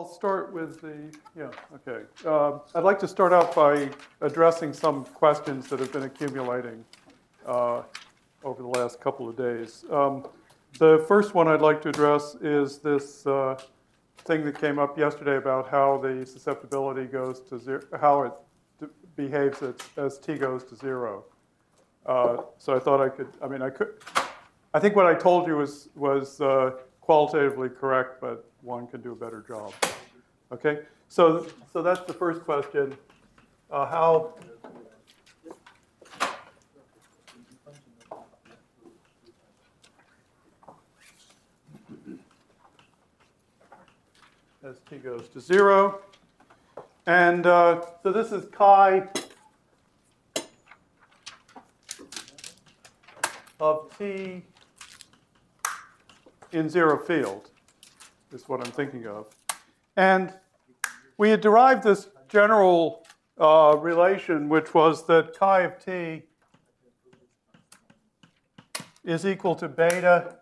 start with okay. I'd like to start out by addressing some questions that have been accumulating over the last couple of days. The first one I'd like to address is this thing that came up yesterday about how the susceptibility goes to zero, how it behaves as t goes to 0. So I thought I think what I told you was qualitatively correct, but one can do a better job. Okay, so that's the first question. How as t goes to 0. And so this is chi of t in 0 field, is what I'm thinking of. And we had derived this general relation, which was that chi of t is equal to beta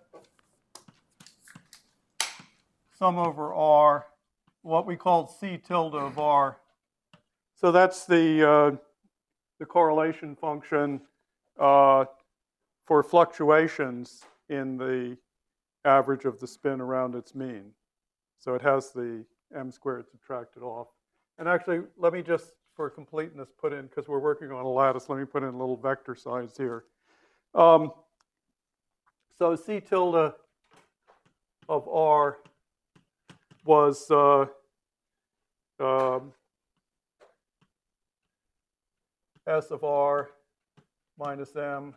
sum over r, what we called c tilde of r. So that's the correlation function for fluctuations in the average of the spin around its mean. So it has the m squared subtracted off. And actually, let me just, for completeness, put in, because we're working on a lattice, let me put in a little vector size here. So c tilde of r was S of r minus m,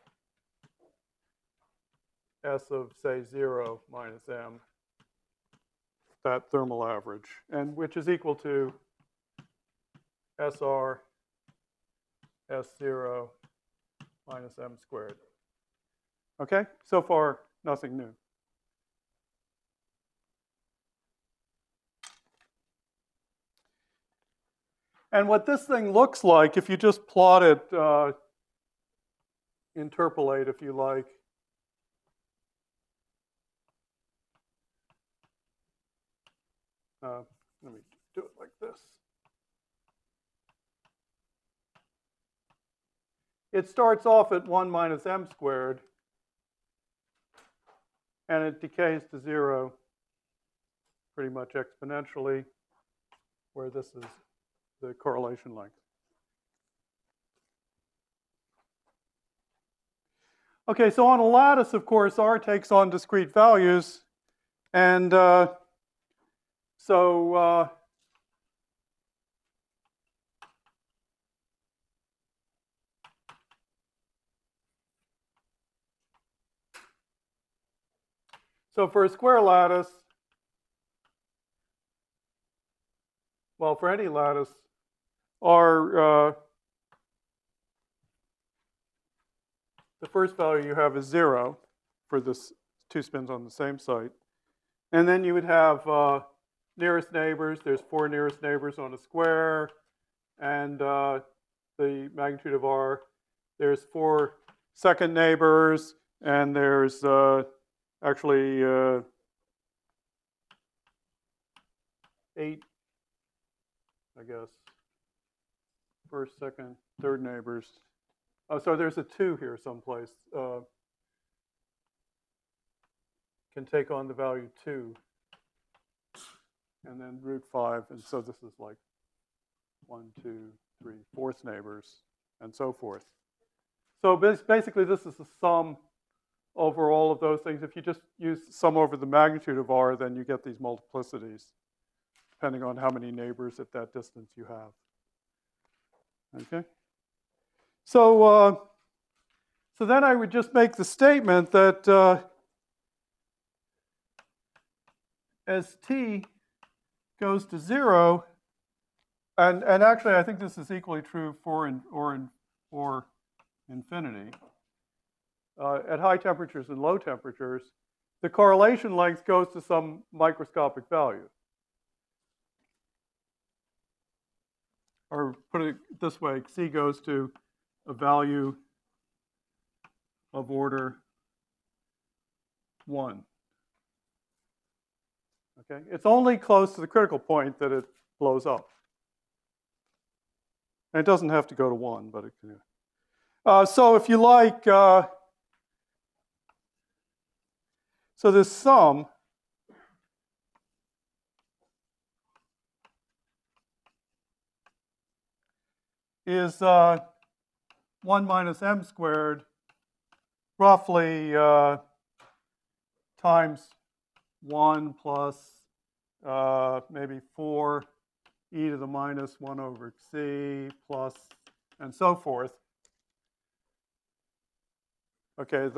S of, say, 0 minus m, that thermal average, and which is equal to SR S0 minus m squared. Okay, so far, nothing new. And what this thing looks like, if you just plot it, interpolate, if you like, let me do it like this. It starts off at 1 minus m squared, and it decays to 0 pretty much exponentially, where this is the correlation length. Okay, so on a lattice, of course, r takes on discrete values, and so for a square lattice, well, for any lattice, r, the first value you have is 0 for this 2 spins on the same site. And then you would have nearest neighbors. There's 4 nearest neighbors on a square. And the magnitude of r, there's 4 second neighbors. And there's actually 8, I guess, first, second, third neighbors. Oh, so there's a 2 here someplace. Can take on the value 2. And then root 5. And so this is like 1, 2, 3, fourth neighbors, and so forth. So basically, this is the sum over all of those things. If you just use sum over the magnitude of r, then you get these multiplicities, depending on how many neighbors at that distance you have. Okay? So then I would just make the statement that as t goes to 0, and actually I think this is equally true for infinity, at high temperatures and low temperatures, the correlation length goes to some microscopic value. Or put it this way, c goes to a value of order 1. Okay, it's only close to the critical point that it blows up. And it doesn't have to go to 1, but it can. So if you like, so this sum is 1 minus m squared roughly times 1 plus maybe 4 e to the minus 1 over c plus and so forth. Okay,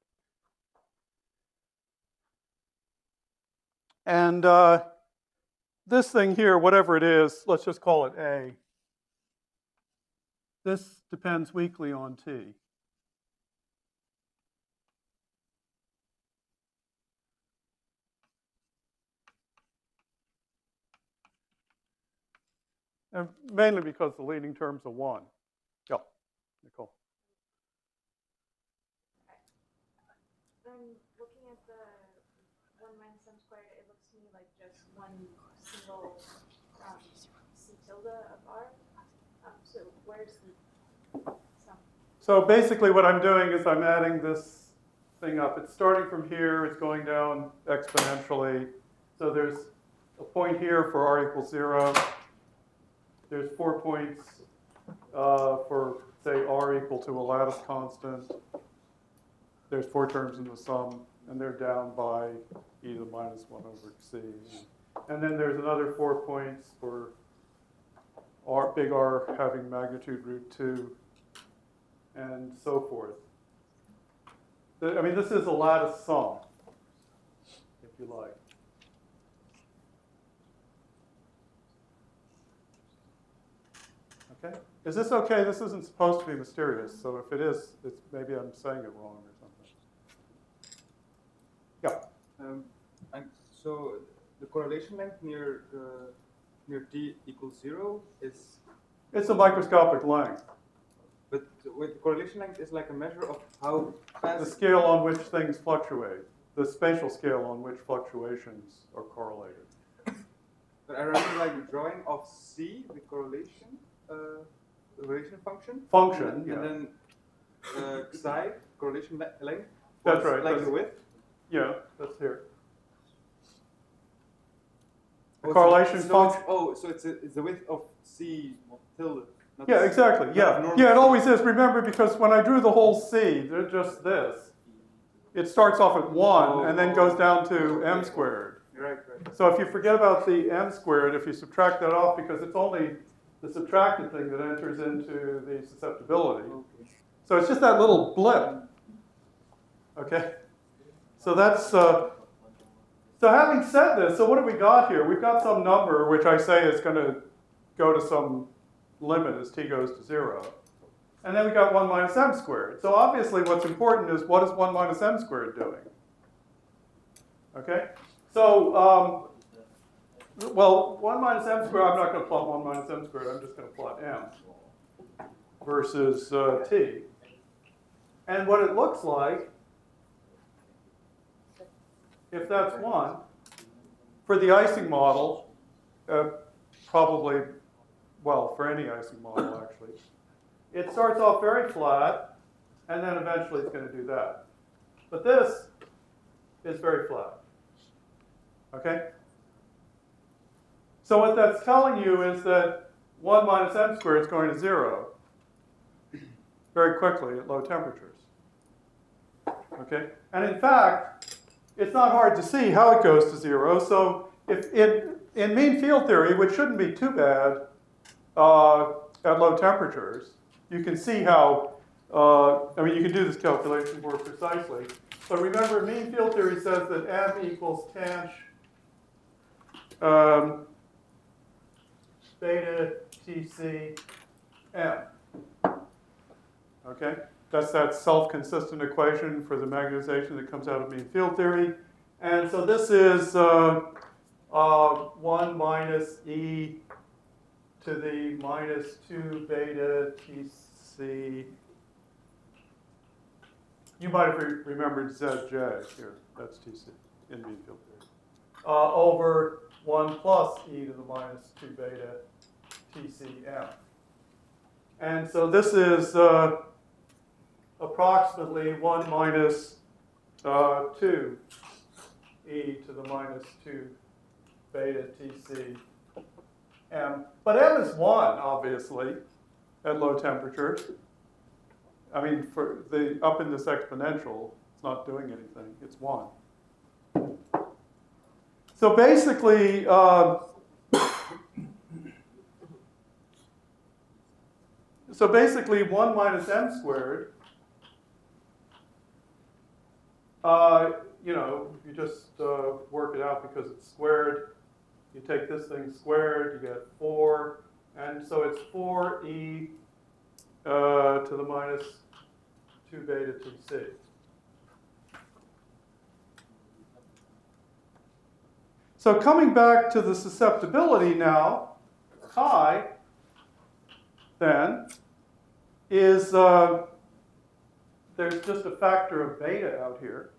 and this thing here, whatever it is, let's just call it A. This depends weakly on t. And mainly because the leading term's a 1. Yeah, Nicole. I'm looking at the 1 minus m squared. It looks to me like just one single c tilde of r. So where's the sum? So basically what I'm doing is I'm adding this thing up. It's starting from here. It's going down exponentially. So there's a point here for r equals 0. There's 4 points for, say, r equal to a lattice constant. There's 4 terms in the sum, and they're down by e to the minus 1 over c. And then there's another 4 points for r, big R having magnitude root 2, and so forth. I mean, this is a lattice sum, if you like. Okay? Is this okay? This isn't supposed to be mysterious, so if it is, it's maybe I'm saying it wrong or something. Yeah. And so the correlation length near t equals 0 is. It's a microscopic length. But the correlation length is like a measure of how fast. The scale on which things fluctuate, the spatial scale on which fluctuations are correlated. But I remember like drawing of c, the correlation function. Function, yeah. And then psi, correlation length. That's right. Like that's, the width. Yeah, that's here. The Oh, correlation so function. So it's the width of c tilde. Yeah, exactly. Yeah, yeah, it always is. Remember, because when I drew the whole C, they're just this. It starts off at 1 and then goes down to m squared. Right. So if you forget about the m squared, if you subtract that off, because it's only the subtracted thing that enters into the susceptibility. So it's just that little blip. Okay? So that's, so having said this, so what have we got here? We've got some number which I say is going to go to some limit as t goes to 0. And then we got 1 minus m squared. So obviously what's important is what is 1 minus m squared doing? Okay? So, well, 1 minus m squared, I'm not going to plot 1 minus m squared. I'm just going to plot m versus t. And what it looks like, if that's 1, for the Ising model, probably, well, for any Ising model, actually, it starts off very flat, and then eventually it's going to do that. But this is very flat. Okay? So what that's telling you is that 1 minus m squared is going to 0 very quickly at low temperatures. Okay? And in fact, it's not hard to see how it goes to 0. So if in mean field theory, which shouldn't be too bad at low temperatures, you can see how, I mean, you can do this calculation more precisely. But remember, mean field theory says that m equals tanh beta Tc m. Okay? That's that self-consistent equation for the magnetization that comes out of mean field theory. And so this is 1 minus e to the minus 2 beta Tc. You might have remembered Zj here. That's Tc in mean field theory. over 1 plus e to the minus 2 beta TCm. And so this is approximately 1 minus 2 e to the minus 2 beta TCm. But m is 1, obviously, at low temperatures. I mean, for the up in this exponential, it's not doing anything. It's 1. So basically, so basically 1 minus m squared, you know, you just work it out because it's squared. You take this thing squared, you get 4. And so it's 4e to the minus 2 beta Tc. So coming back to the susceptibility now, chi then is, there's just a factor of beta out here.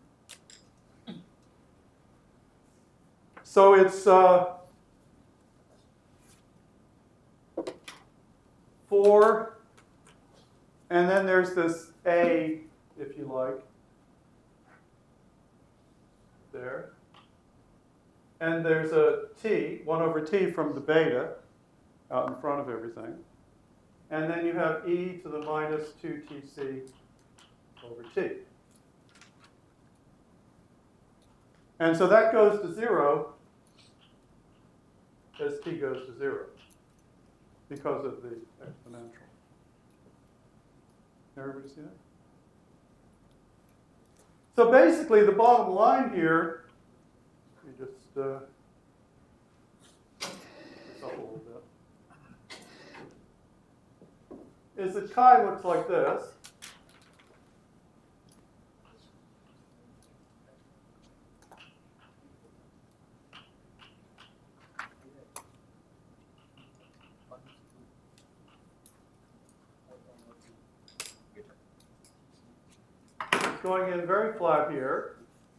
So it's 4, and then there's this a, if you like, there. And there's a t, 1 over t from the beta out in front of everything. And then you have e to the minus 2tc over t. And so that goes to 0 as t goes to 0 because of the exponential. Everybody see that? So basically, the bottom line here, you just this up a little bit, is that chi looks like this. It's going in very flat here.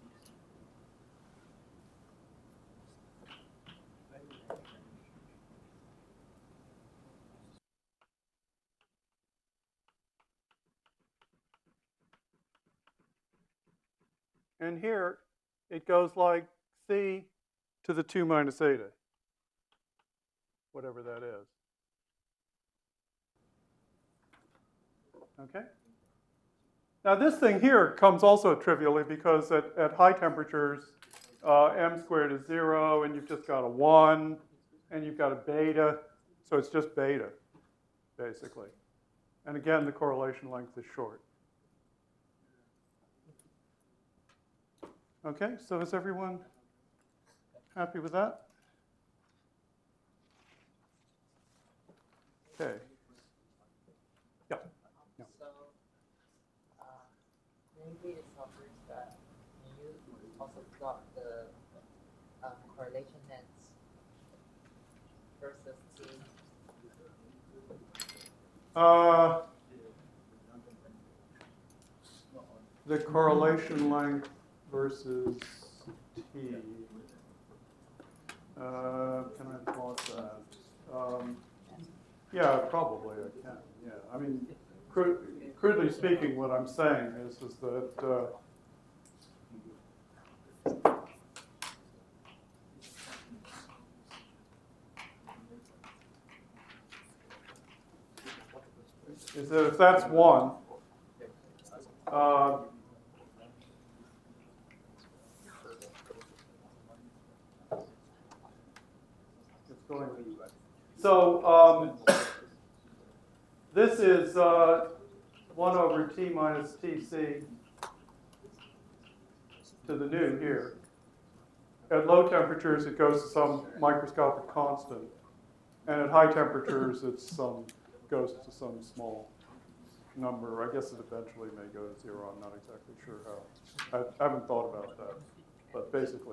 And here, it goes like c to the 2 minus eta, whatever that is. Okay? Now this thing here comes also trivially because at high temperatures, m squared is 0, and you've just got a 1, and you've got a beta, so it's just beta, basically. And again, the correlation length is short. Okay, so is everyone happy with that? Okay. Yeah. Yeah. So, maybe it suffers that you also got the correlation length versus T. The correlation length versus t. Can I plot that? Yeah, probably I can. Yeah, I mean, crudely speaking, what I'm saying is that if that's 1, it's going. So this is 1 over t minus tc to the nu here. At low temperatures, it goes to some microscopic constant, and at high temperatures, goes to some small number. I guess it eventually may go to 0. I'm not exactly sure how. I haven't thought about that, but basically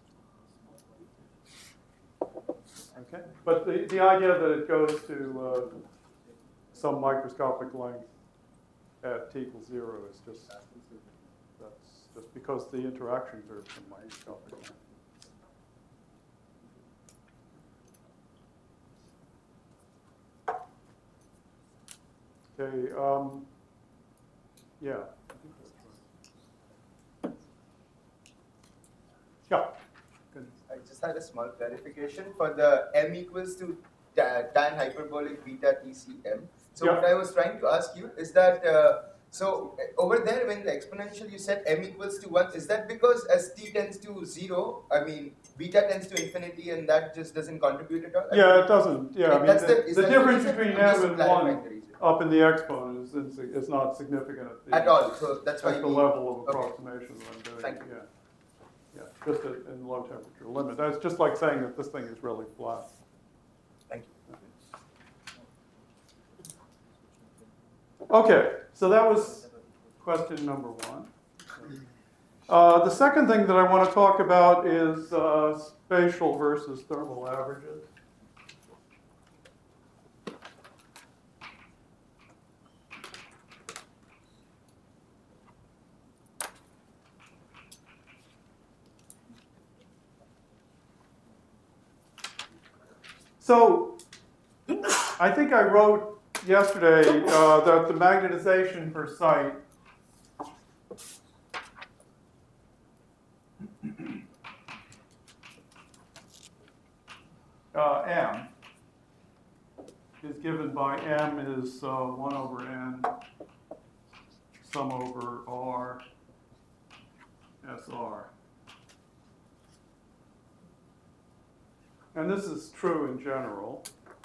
it's okay. But the idea that it goes to some microscopic length at t equals 0 is that's just because the interactions are some microscopic length. Okay, yeah. I think that's right. Yeah. Good. I just had a small clarification for the m equals to tan hyperbolic beta TCM. So Yeah. what I was trying to ask you is that, over there when the exponential you said m equals to 1, is that because as t tends to 0, I mean beta tends to infinity and that just doesn't contribute at all? Yeah, it doesn't. Yeah, I mean, That's the is that difference reason? between I'm just m and clarifying 1 the reason. up in the exponent is not significant At all. So that's why at the we, level of okay. approximation that I'm doing. Thank you. Yeah. Yeah, just in low temperature limit. That's just like saying that this thing is really flat. Thank you. Okay, so that was question number 1. The second thing that I want to talk about is spatial versus thermal averages. So I think I wrote yesterday that the magnetization per site M is given by M is 1 over N sum over R SR. And this is true in general.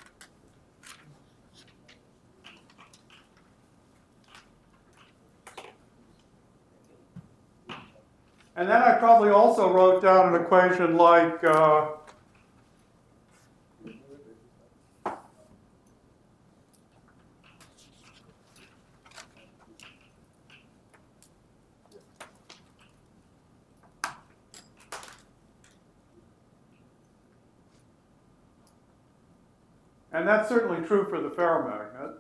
And then I probably also wrote down an equation like and that's certainly true for the ferromagnet.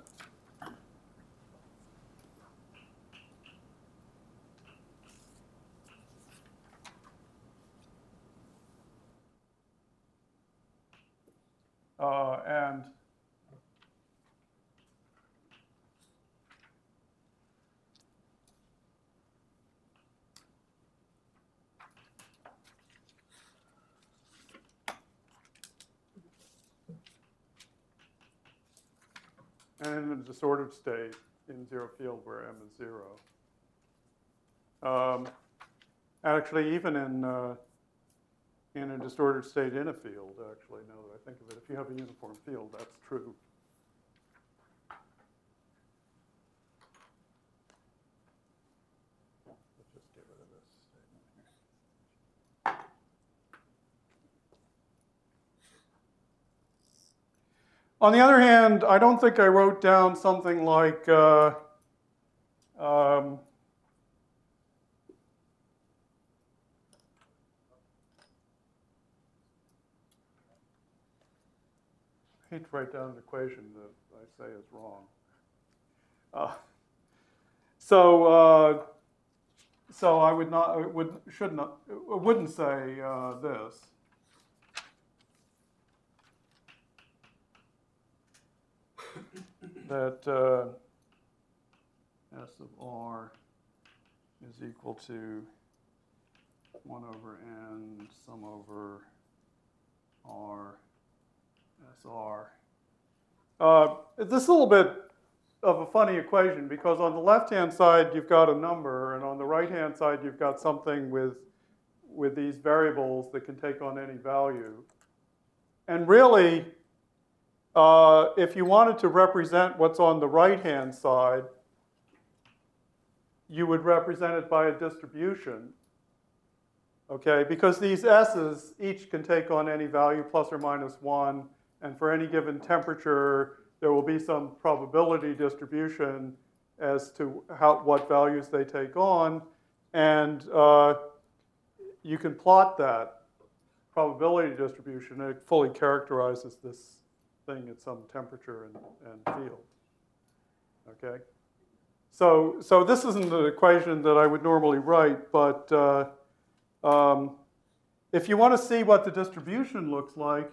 And in a disordered state in zero field where M is 0. Actually, even in a disordered state in a field, actually, now that I think of it, if you have a uniform field, that's true. Let's just get rid of this statement here. On the other hand, I don't think I wrote down something like I hate to write down an equation that I say is wrong. So I would not, wouldn't say this. That S of R is equal to 1 over N sum over R SR. This is a little bit of a funny equation because on the left-hand side you've got a number, and on the right-hand side you've got something with these variables that can take on any value. And really, if you wanted to represent what's on the right-hand side, you would represent it by a distribution. Okay, because these S's each can take on any value plus or minus 1, and for any given temperature, there will be some probability distribution as to what values they take on, and you can plot that probability distribution, and it fully characterizes this thing at some temperature and field. Okay, so this isn't an equation that I would normally write, but if you want to see what the distribution looks like,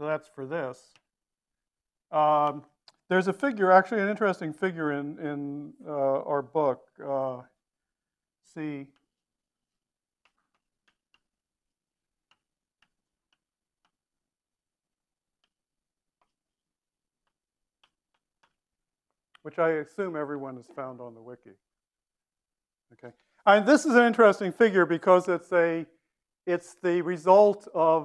So that's for this. There's a figure, actually an interesting figure in our book. See, which I assume everyone has found on the wiki. Okay, and this is an interesting figure because it's the result of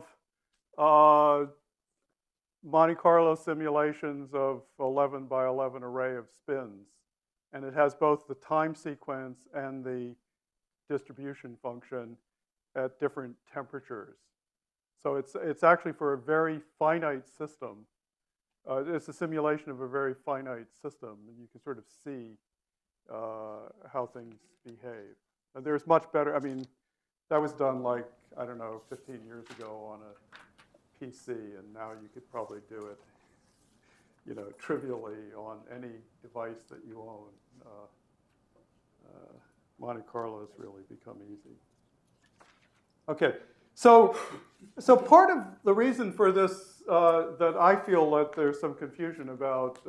Monte Carlo simulations of 11 by 11 array of spins, and it has both the time sequence and the distribution function at different temperatures. So it's actually for a very finite system. It's a simulation of a very finite system, and you can sort of see how things behave. And there's much better, I mean, that was done like, I don't know, 15 years ago on a PC, and now you could probably do it, you know, trivially on any device that you own. Monte Carlo has really become easy. Okay, so part of the reason for this that I feel that there's some confusion about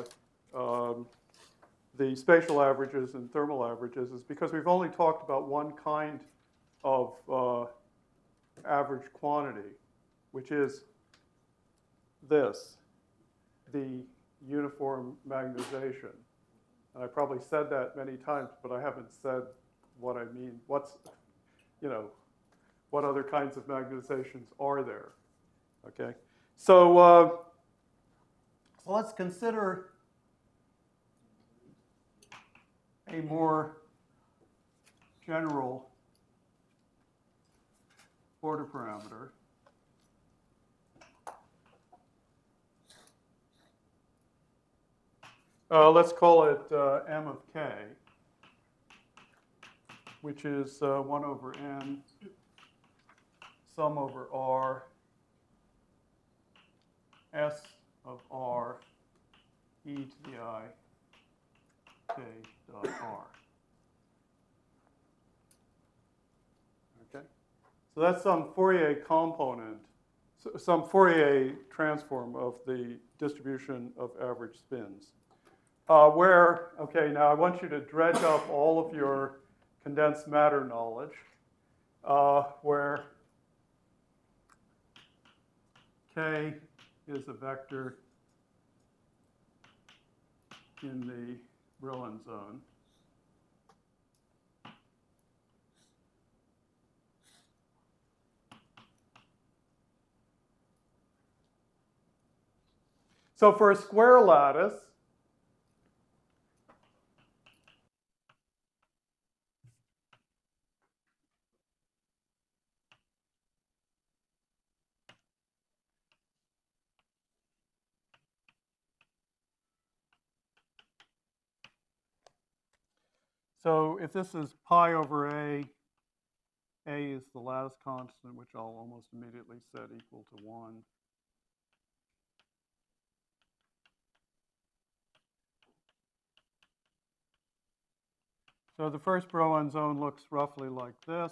the spatial averages and thermal averages is because we've only talked about one kind of average quantity, which is this, the uniform magnetization. And I probably said that many times, but I haven't said what I mean. What's, you know, what other kinds of magnetizations are there? Okay, so let's consider a more general order parameter. Let's call it m of k, which is 1 over n, sum over r, s of r, e to the I, k dot r. Okay? So that's some Fourier component, some Fourier transform of the distribution of average spins. Okay, now I want you to dredge up all of your condensed matter knowledge, where k is a vector in the Brillouin zone. So for a square lattice, so if this is pi over A is the lattice constant, which I'll almost immediately set equal to 1. So the first Brillouin zone looks roughly like this.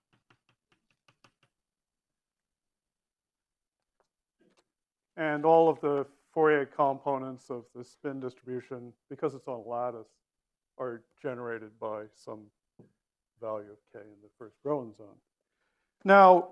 And all of the Fourier components of the spin distribution, because it's on a lattice, are generated by some value of k in the first Brillouin zone. Now,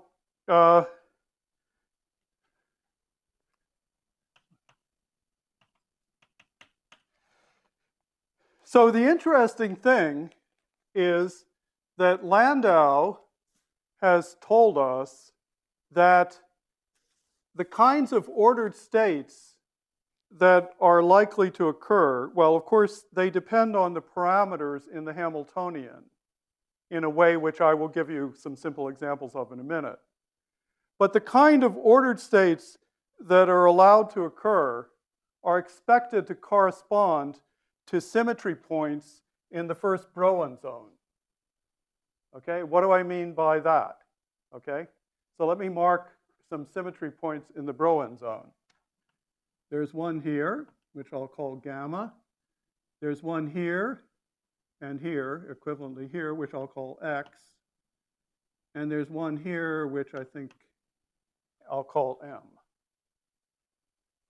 so the interesting thing is that Landau has told us that the kinds of ordered states that are likely to occur, well, of course, they depend on the parameters in the Hamiltonian in a way which I will give you some simple examples of in a minute. But the kind of ordered states that are allowed to occur are expected to correspond to symmetry points in the first Brillouin zone. Okay, what do I mean by that? Okay, so let me mark some symmetry points in the Brillouin zone. There's one here, which I'll call gamma. There's one here and here, equivalently here, which I'll call x. And there's one here, which I think I'll call m.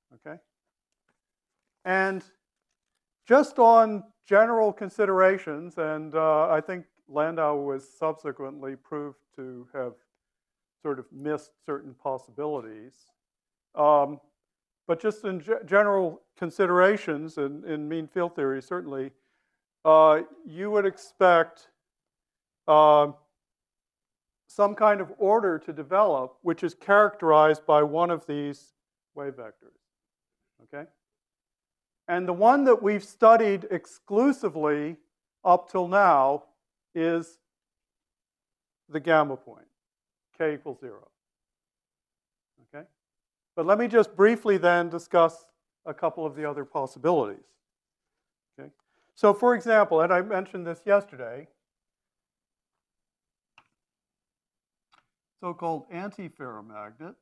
Okay? And just on general considerations, and I think Landau was subsequently proved to have sort of missed certain possibilities. But just in general considerations in mean field theory, certainly, you would expect some kind of order to develop which is characterized by one of these wave vectors. Okay? And the one that we've studied exclusively up till now is the gamma point, k equals 0. Okay? But let me just briefly then discuss a couple of the other possibilities. Okay? So for example, and I mentioned this yesterday, so-called antiferromagnet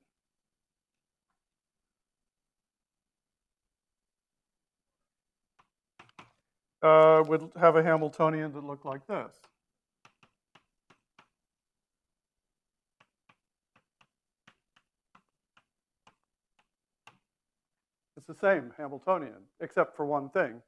would have a Hamiltonian that looked like this. It's the same Hamiltonian, except for one thing.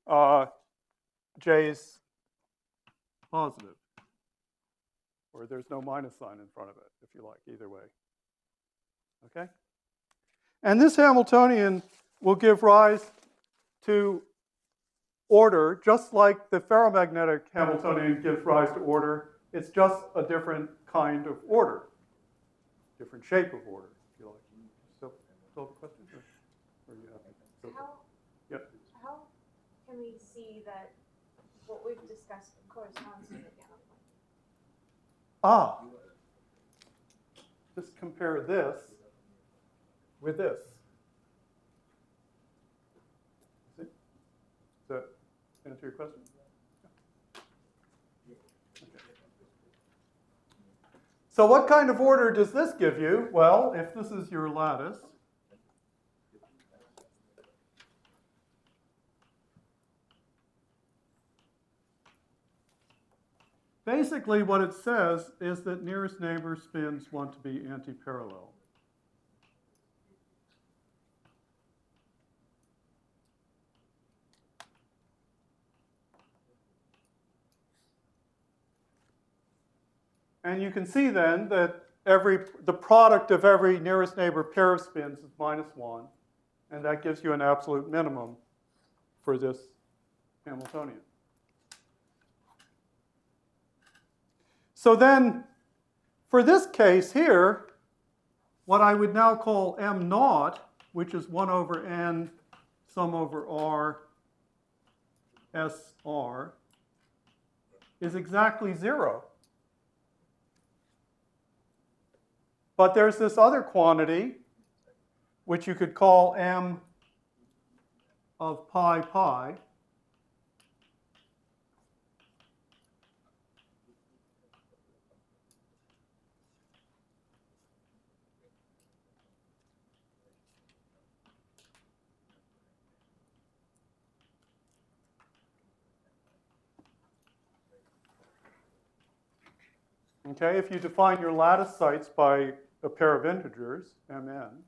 J's positive. Or there's no minus sign in front of it, if you like, either way. Okay? And this Hamiltonian will give rise to order, just like the ferromagnetic Hamiltonian gives rise to order. It's just a different kind of order, different shape of order, if you like. So, still have a question? Or you have to, yep. How can we see that what we've discussed corresponds to the gamma point? Ah, just compare this with this. See? Does that answer your question? Yeah. Okay. So what kind of order does this give you? Well, if this is your lattice, basically what it says is that nearest neighbor spins want to be antiparallel. And you can see then that the product of every nearest neighbor pair of spins is -1, and that gives you an absolute minimum for this Hamiltonian. So then, for this case here, what I would now call M naught, which is 1 over n sum over r SR, is exactly 0. But there's this other quantity, which you could call M of pi pi. Okay, if you define your lattice sites by a pair of integers, Mn,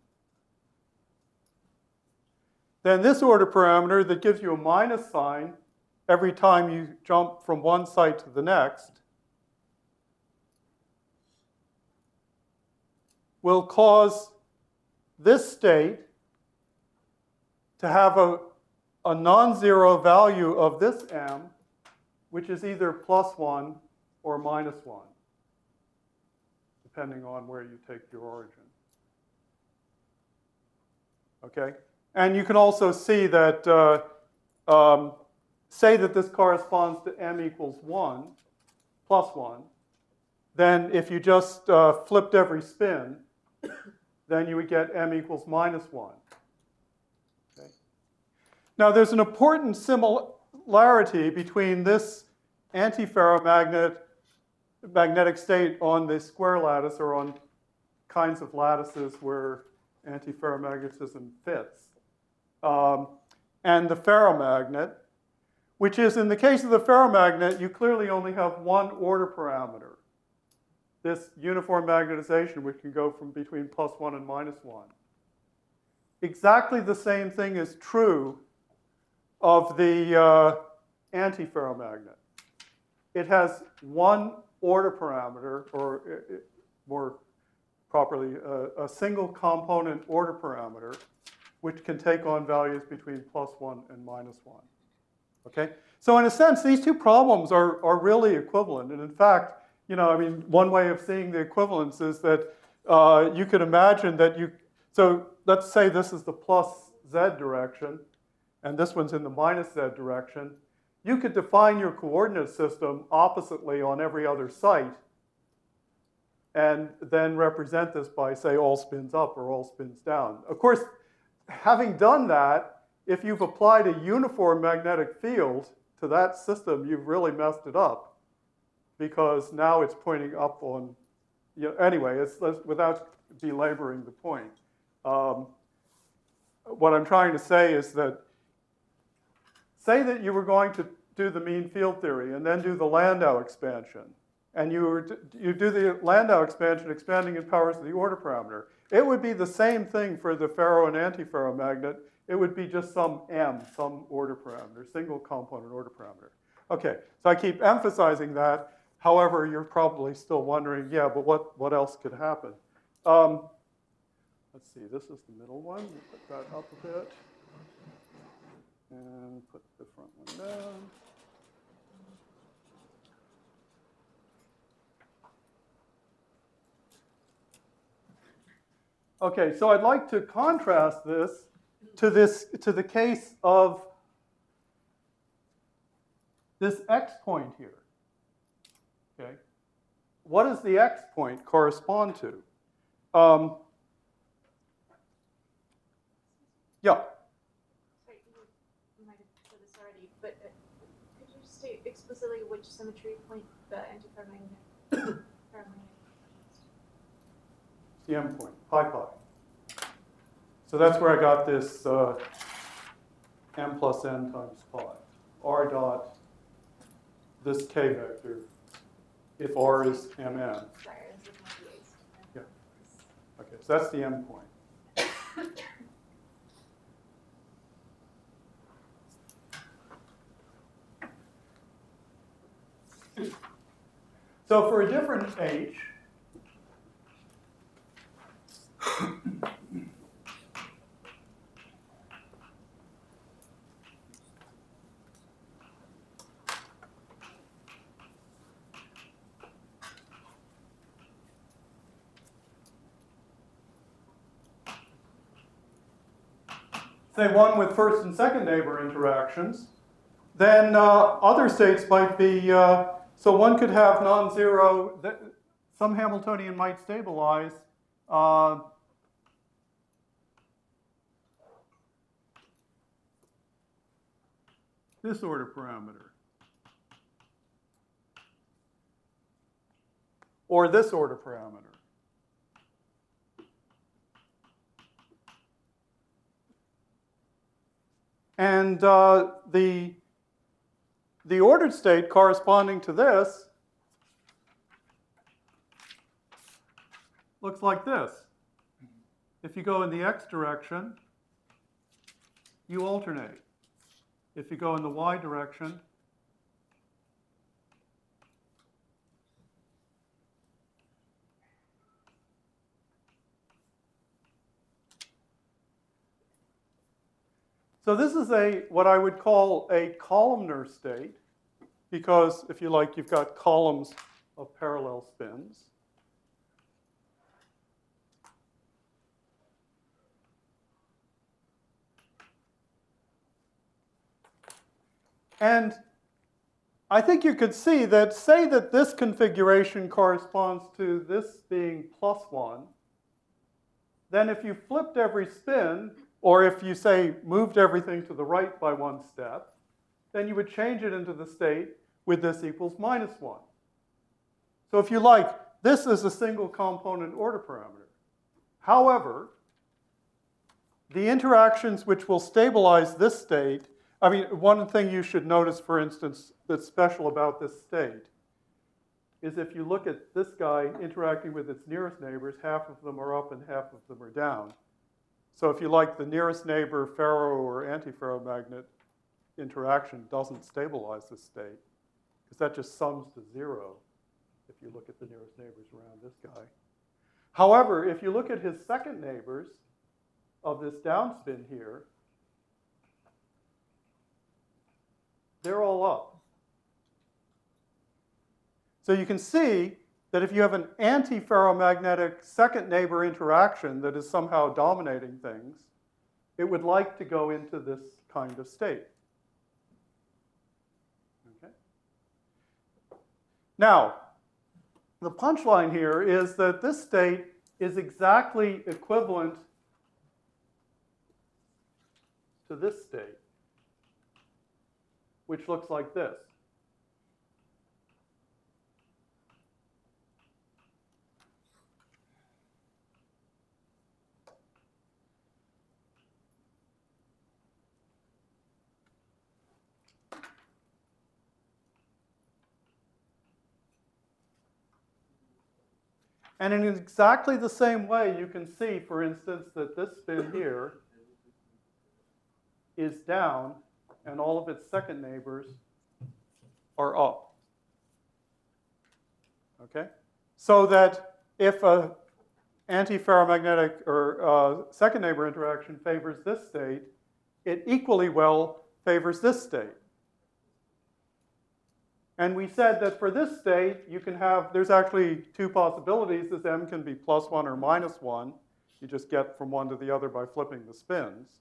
then this order parameter that gives you a minus sign every time you jump from one site to the next will cause this state to have a non-zero value of this M, which is either +1 or -1. Depending on where you take your origin. Okay? And you can also see that, say that this corresponds to M equals 1, +1, then if you just flipped every spin, then you would get M equals -1. Okay? Now there's an important similarity between this magnetic state on the square lattice or on kinds of lattices where antiferromagnetism fits, and the ferromagnet, which is, in the case of the ferromagnet, you clearly only have one order parameter, this uniform magnetization, which can go from between +1 and -1. exactly the same thing is true of the antiferromagnet. It has one order parameter, or more properly, a single component order parameter, which can take on values between +1 and -1. Okay? So in a sense, these two problems are really equivalent. And in fact, you know, I mean, one way of seeing the equivalence is that you could imagine that so let's say this is the plus z direction, and this one's in the minus z direction. You could define your coordinate system oppositely on every other site, and then represent this by, say, all spins up or all spins down. Of course, having done that, if you've applied a uniform magnetic field to that system, you've really messed it up, because now it's pointing up on, you know, anyway, without belaboring the point. What I'm trying to say is that, say that you were going to do the mean field theory and then do the Landau expansion, and you do the Landau expansion expanding in powers of the order parameter. It would be the same thing for the ferro and antiferromagnet. It would be just some m, some order parameter, single component order parameter. Okay, so I keep emphasizing that. However, you're probably still wondering, yeah, but what else could happen? Let's see, this is the middle one. Put that up a bit. And put the front one down. Okay, so I'd like to contrast this to the case of this x point here. Okay, what does the x point correspond to? Yeah. Sorry, you might have said this already, but could you state explicitly which symmetry point the antiferromagnet The m point, pi. So that's where I got this m plus n times pi. R dot this k vector, if r is mn. Sorry, this is my base. Yeah. Okay, so that's the m point. So for a different h, say one with first and second neighbor interactions, then other states might be, so one could have non-zero, some Hamiltonian might stabilize this order parameter, or this order parameter. And the ordered state corresponding to this looks like this. If you go in the x direction, you alternate. If you go in the y direction, so this is what I would call a columnar state, because if you like, you've got columns of parallel spins. And I think you could see that, say that this configuration corresponds to this being +1, then if you flipped every spin, or if you, say, moved everything to the right by one step, then you would change it into the state with this equals -1. So if you like, this is a single component order parameter. However, the interactions which will stabilize this state, I mean, one thing you should notice, for instance, that's special about this state is if you look at this guy interacting with its nearest neighbors, half of them are up and half of them are down. So if you like, the nearest neighbor ferro or antiferromagnet interaction doesn't stabilize the state, because that just sums to 0 if you look at the nearest neighbors around this guy. However, if you look at his second neighbors of this downspin here, they're all up. So you can see that if you have an antiferromagnetic second neighbor interaction that is somehow dominating things, it would like to go into this kind of state. Okay? Now, the punchline here is that this state is exactly equivalent to this state, which looks like this. And in exactly the same way, you can see, for instance, that this spin here is down, and all of its second neighbors are up. Okay? So that if a antiferromagnetic or second neighbor interaction favors this state, it equally well favors this state. And we said that for this state, you can have, there's actually two possibilities. This m can be +1 or -1. You just get from one to the other by flipping the spins.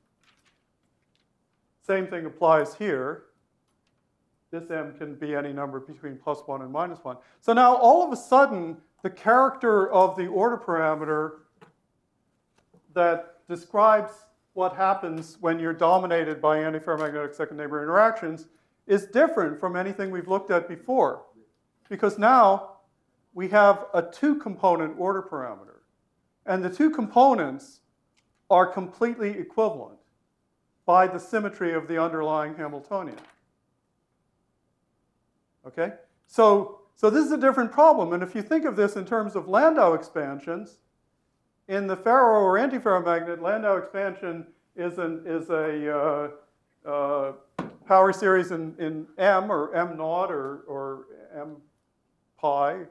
Same thing applies here. This m can be any number between +1 and -1. So now all of a sudden, the character of the order parameter that describes what happens when you're dominated by antiferromagnetic second neighbor interactions is different from anything we've looked at before. Because now we have a two-component order parameter. And the two components are completely equivalent by the symmetry of the underlying Hamiltonian. Okay? So this is a different problem. And if you think of this in terms of Landau expansions, in the ferro or antiferromagnet, Landau expansion is a power series in m or m naught or m pi.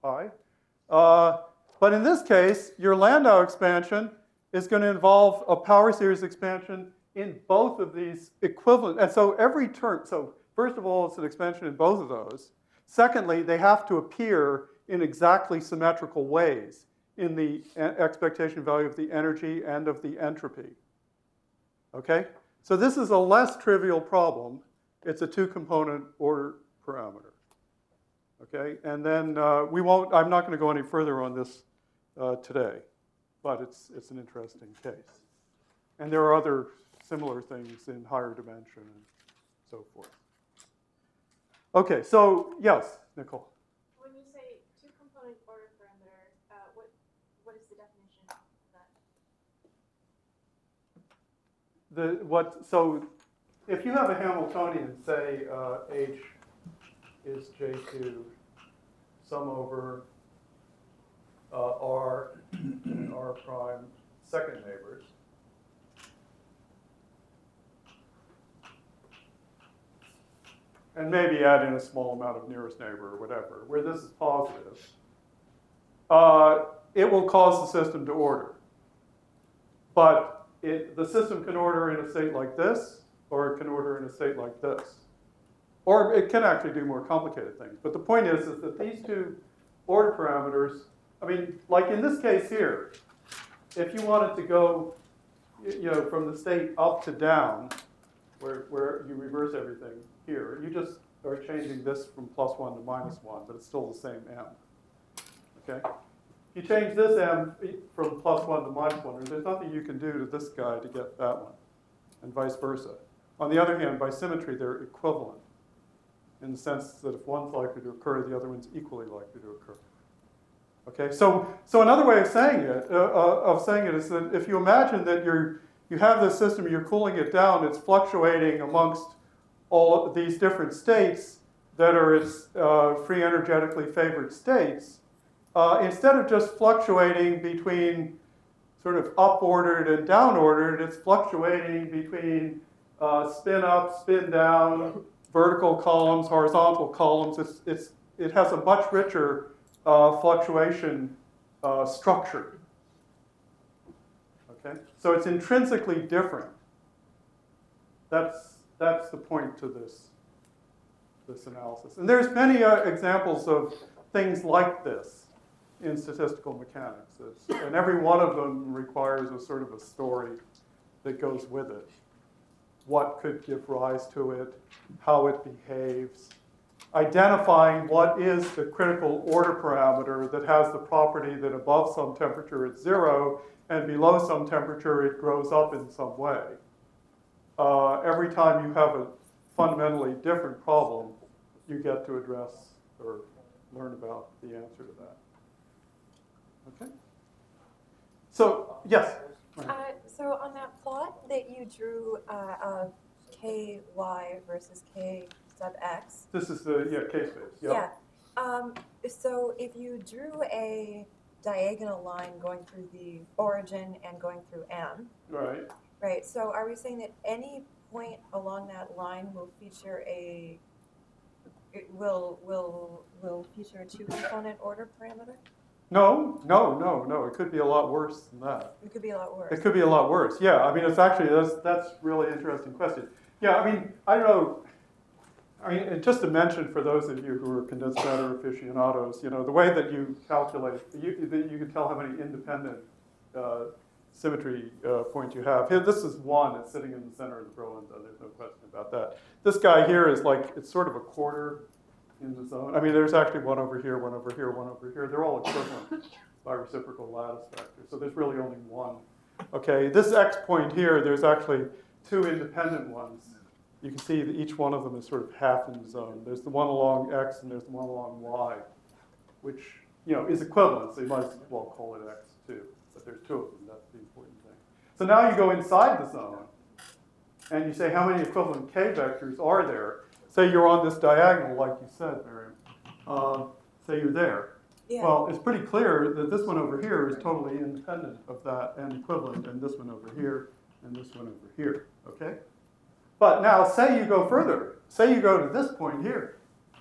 But in this case, your Landau expansion is going to involve a power series expansion in both of these equivalent. And so every term, so first of all, it's an expansion in both of those. Secondly, they have to appear in exactly symmetrical ways in the expectation value of the energy and of the entropy. Okay? So this is a less trivial problem. It's a two-component order parameter. Okay? And then I'm not going to go any further on this today, but it's an interesting case. And there are other similar things in higher dimension and so forth. Okay, so yes, Nicole. When you say two-component order parameter, what is the definition of that? So if you have a Hamiltonian, say H is J2, sum over R and R prime second neighbors. And maybe add in a small amount of nearest neighbor or whatever, where this is positive, it will cause the system to order. But the system can order in a state like this, or it can order in a state like this. Or it can actually do more complicated things. But the point is that these two order parameters, I mean, like in this case here, if you wanted to go from the state up to down, where you reverse everything here, you just are changing this from +1 to -1, but it's still the same m. Okay? You change this m from +1 to -1, there's nothing you can do to this guy to get that one, and vice versa. On the other hand, by symmetry, they're equivalent in the sense that if one's likely to occur, the other one's equally likely to occur. Okay, so another way of saying it is that if you imagine that you have this system, you're cooling it down, it's fluctuating amongst all of these different states that are its free energetically favored states, instead of just fluctuating between sort of up-ordered and down-ordered. It's fluctuating between spin up, spin down, vertical columns, horizontal columns. It has a much richer fluctuation structure. Okay? So it's intrinsically different. That's the point to this analysis. And there's many examples of things like this in statistical mechanics. And every one of them requires a sort of a story that goes with it. What could give rise to it, how it behaves, identifying what is the critical order parameter that has the property that above some temperature it's 0 and below some temperature it grows up in some way. Every time you have a fundamentally different problem, you get to address or learn about the answer to that. Okay? So, yes? So on that plot that you drew of ky versus k sub x. This is the, k-space. Yeah. So if you drew a diagonal line going through the origin and going through M. Right. Right. So are we saying that any point along that line will feature will feature a 2-component order parameter? No. It could be a lot worse than that. It could be a lot worse. It could be a lot worse. Yeah, I mean, it's actually, that's really interesting question. Yeah, I mean, I don't know. I mean, and just to mention for those of you who are condensed matter aficionados, the way that you calculate, you can tell how many independent symmetry points you have. Here, this is one. It's sitting in the center of the Brillouin, though. There's no question about that. This guy here is like, it's sort of a quarter in the zone. I mean, there's actually one over here, one over here, one over here. They're all equivalent by reciprocal lattice vector. So there's really only one. Okay, this x point here, there's actually 2 independent ones. You can see that each one of them is sort of half in the zone. There's the one along x and there's the one along y, which is equivalent. So you might as well call it x too. But there's 2 of them. That's the important thing. So now you go inside the zone and you say how many equivalent k vectors are there. Say you're on this diagonal, like you said, Miriam. Say you're there. Yeah. Well, it's pretty clear that this one over here is totally independent of that and equivalent, and this one over here, and this one over here, okay? But now, say you go further. Say you go to this point here.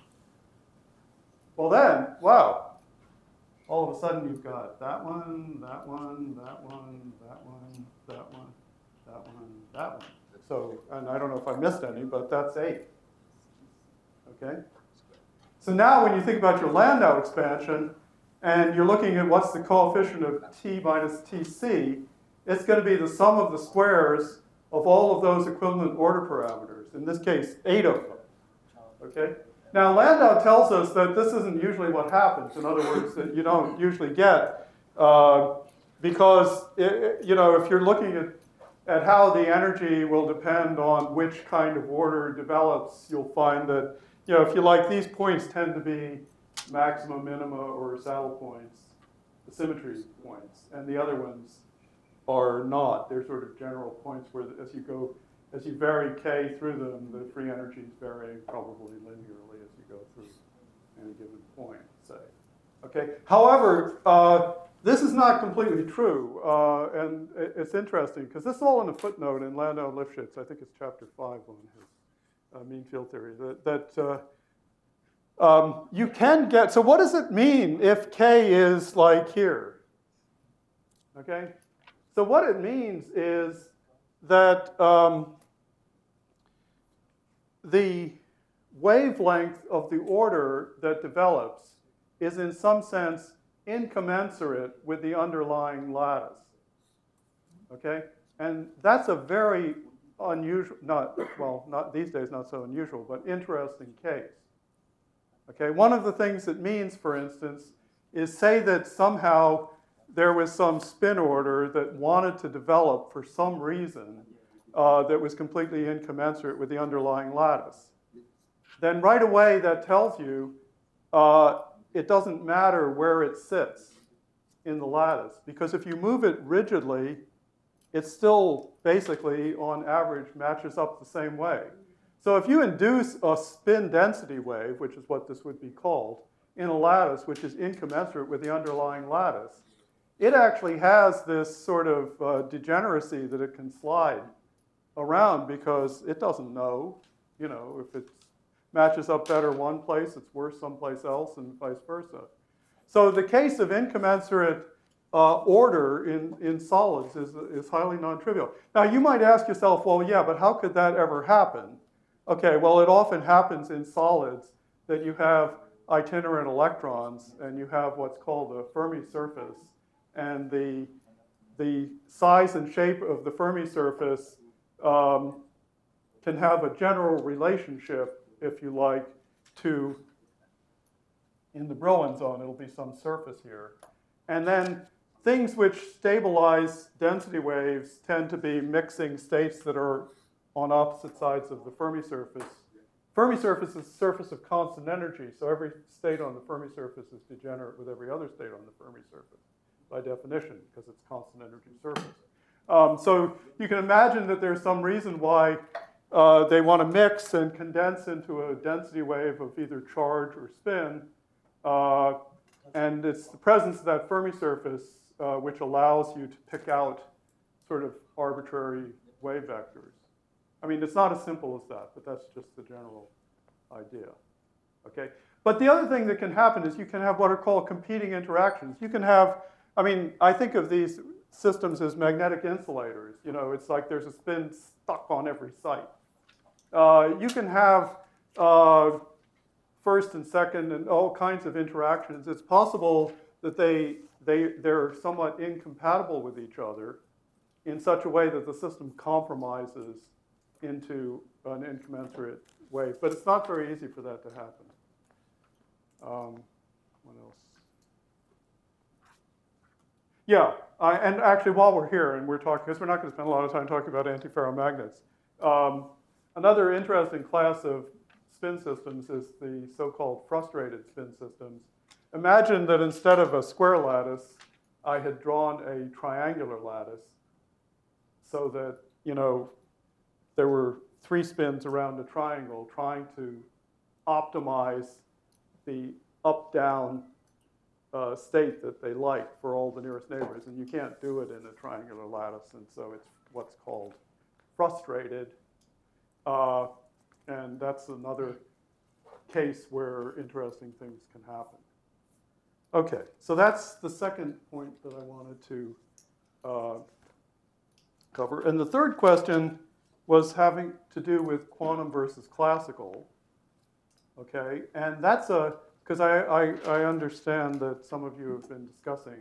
Well then, wow. All of a sudden you've got that one, that one, that one, that one, that one, that one, that one. So, and I don't know if I missed any, but that's 8. Okay? So now when you think about your Landau expansion, and you're looking at what's the coefficient of t minus tc, it's going to be the sum of the squares of all of those equivalent order parameters. In this case, 8 of them. Okay? Now Landau tells us that this isn't usually what happens. In other words, that you don't usually get, because if you're looking at how the energy will depend on which kind of order develops, you'll find that if you like, these points tend to be maxima, minima, or saddle points, the symmetry points, and the other ones are not. They're sort of general points where as you vary k through them, the free energies vary probably linearly as you go through any given point, say. Okay. However, this is not completely true, and it's interesting because this is all in a footnote in Landau and Lifshitz. I think it's chapter 5 on his mean field theory, you can get, so what does it mean if k is like here? Okay? So what it means is that the wavelength of the order that develops is in some sense incommensurate with the underlying lattice. Okay? And that's a very unusual, not these days, not so unusual, but interesting case. Okay, one of the things it means, for instance, is say that somehow there was some spin order that wanted to develop for some reason that was completely incommensurate with the underlying lattice. Then right away that tells you it doesn't matter where it sits in the lattice, because if you move it rigidly, it still basically, on average, matches up the same way. So if you induce a spin density wave, which is what this would be called, in a lattice which is incommensurate with the underlying lattice, it actually has this sort of degeneracy that it can slide around because it doesn't know, you know, if it matches up better one place, it's worse someplace else, and vice versa. So the case of incommensurate order in solids is highly non-trivial. Now you might ask yourself, well, yeah, but how could that ever happen? Okay, well, it often happens in solids that you have itinerant electrons and you have what's called a Fermi surface. And the size and shape of the Fermi surface can have a general relationship, if you like, to, in the Brillouin zone, it'll be some surface here. And then things which stabilize density waves tend to be mixing states that are on opposite sides of the Fermi surface. Fermi surface is a surface of constant energy, so every state on the Fermi surface is degenerate with every other state on the Fermi surface, by definition, because it's constant energy surface. So you can imagine that there's some reason why they want to mix and condense into a density wave of either charge or spin. And it's the presence of that Fermi surface which allows you to pick out sort of arbitrary wave vectors. I mean, it's not as simple as that, but that's just the general idea. Okay? But the other thing that can happen is you can have what are called competing interactions. You can have, I mean, I think of these systems as magnetic insulators. You know, it's like there's a spin stuck on every site. You can have first and second and all kinds of interactions. It's possible that they're somewhat incompatible with each other in such a way that the system compromises into an incommensurate wave. But it's not very easy for that to happen. What else? Yeah, and actually while we're here and we're talking, because we're not going to spend a lot of time talking about antiferromagnets, another interesting class of spin systems is the so-called frustrated spin systems. Imagine that instead of a square lattice, I had drawn a triangular lattice so that, you know, there were 3 spins around a triangle trying to optimize the up-down state that they like for all the nearest neighbors. And you can't do it in a triangular lattice, and so it's what's called frustrated. And that's another case where interesting things can happen. Okay, so that's the second point that I wanted to cover. And the third question was having to do with quantum versus classical. Okay, and that's because I understand that some of you have been discussing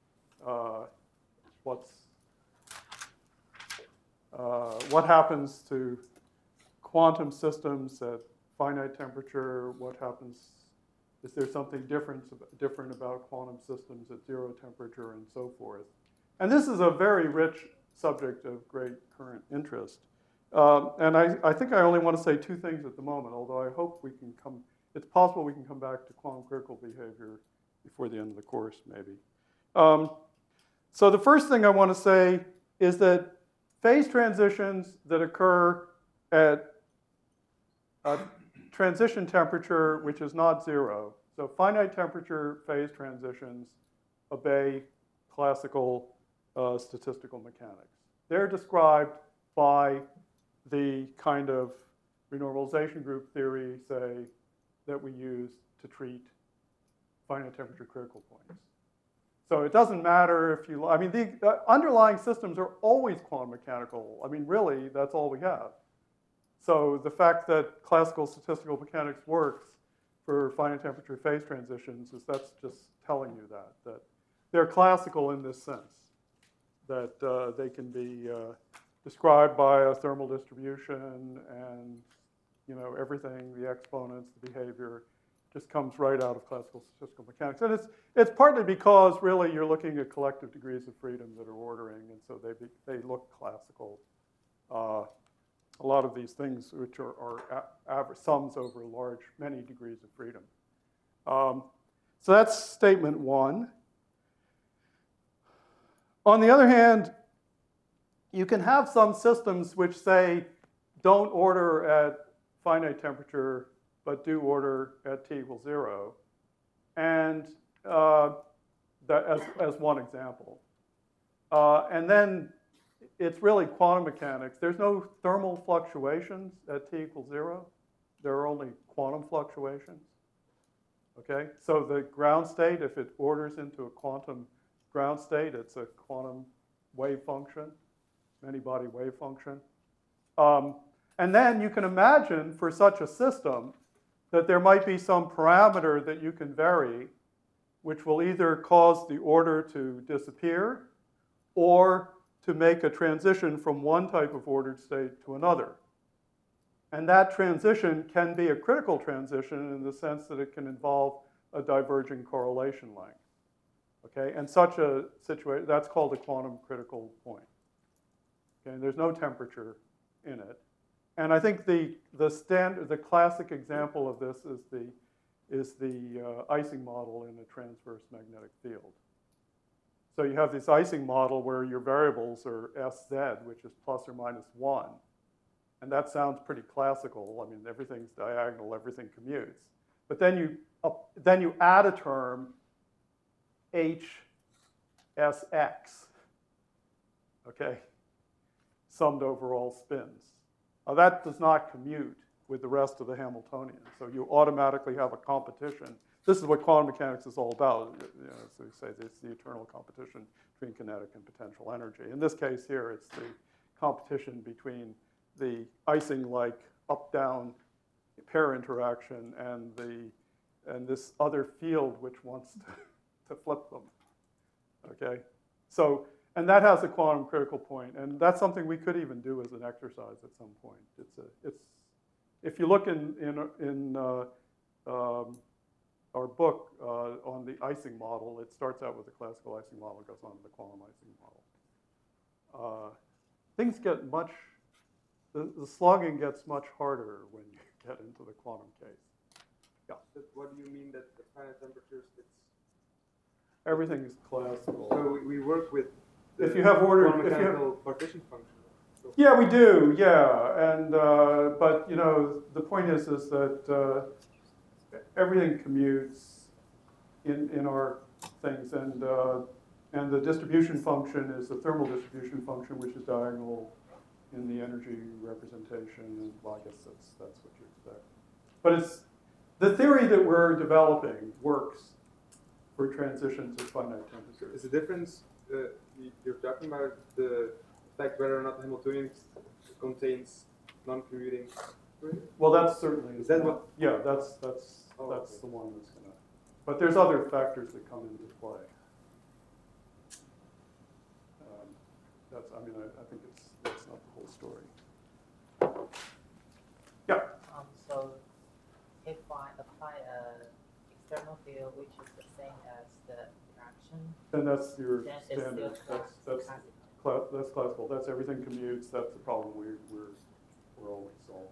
what happens to quantum systems at finite temperature, what happens, is there something different about quantum systems at 0 temperature and so forth. And this is a very rich subject of great current interest. And I think I only want to say 2 things at the moment, although I hope we can it's possible we can come back to quantum critical behavior before the end of the course, maybe. So the first thing I want to say is that phase transitions that occur at a transition temperature which is not 0, so finite temperature phase transitions obey classical statistical mechanics. They're described by the kind of renormalization group theory, say, that we use to treat finite temperature critical points. So it doesn't matter if you, I mean, the underlying systems are always quantum mechanical. I mean, really, that's all we have. So the fact that classical statistical mechanics works for finite temperature phase transitions that's just telling you that they're classical in this sense, that they can be described by a thermal distribution, and you know, everything, the exponents, the behavior, just comes right out of classical statistical mechanics. And it's partly because really you're looking at collective degrees of freedom that are ordering, and so they look classical. A lot of these things which are sums over many degrees of freedom. So that's statement 1. On the other hand, you can have some systems which say don't order at finite temperature, but do order at t equals 0. And that as one example. And then it's really quantum mechanics. There's no thermal fluctuations at t equals 0. There are only quantum fluctuations. Okay, so the ground state, if it orders into a quantum ground state, it's a quantum wave function, many-body wave function. And then you can imagine for such a system that there might be some parameter that you can vary, which will either cause the order to disappear or to make a transition from one type of ordered state to another. And that transition can be a critical transition in the sense that it can involve a diverging correlation length. Okay, and such a situation, that's called a quantum critical point. Okay, and there's no temperature in it. And I think the classic example of this is the Ising model in a transverse magnetic field. So you have this Ising model where your variables are Sz, which is plus or minus 1. And that sounds pretty classical. I mean, everything's diagonal, everything commutes. But then you add a term, HSX, okay, summed over all spins. Now, that does not commute with the rest of the Hamiltonian. So you automatically have a competition. This is what quantum mechanics is all about. You know, so you say it's the eternal competition between kinetic and potential energy. In this case here, it's the competition between the Ising-like up-down pair interaction and this other field which wants to flip them. Okay, so and that has a quantum critical point, and that's something we could even do as an exercise at some point. It's if you look in our book on the Ising model, it starts out with the classical Ising model, goes on to the quantum Ising model. Things get much. The slogging gets much harder when you get into the quantum case. Yeah. But what do you mean that the finite temperatures, Everything is classical. so we work with the If you have ordered, quantum if you have, mechanical partition function. So yeah, we do, yeah, and but you know the point is that everything commutes in our things, and the distribution function is the thermal distribution function, which is diagonal in the energy representation, and well, I guess that's what you expect. But it's the theory that we're developing works for transitions of finite temperature. is the difference you're talking about the fact whether or not the Hamiltonian contains non-commuting? Well, that's certainly Is that what? Yeah, that's Oh, okay. the one that's gonna. But there's other factors that come into play. I think that's not the whole story. Yeah. So if I apply a external field which is the same as the interaction, And that's your then it's standard. still That's classical. that's classical. That's everything commutes. That's the problem we're always solving.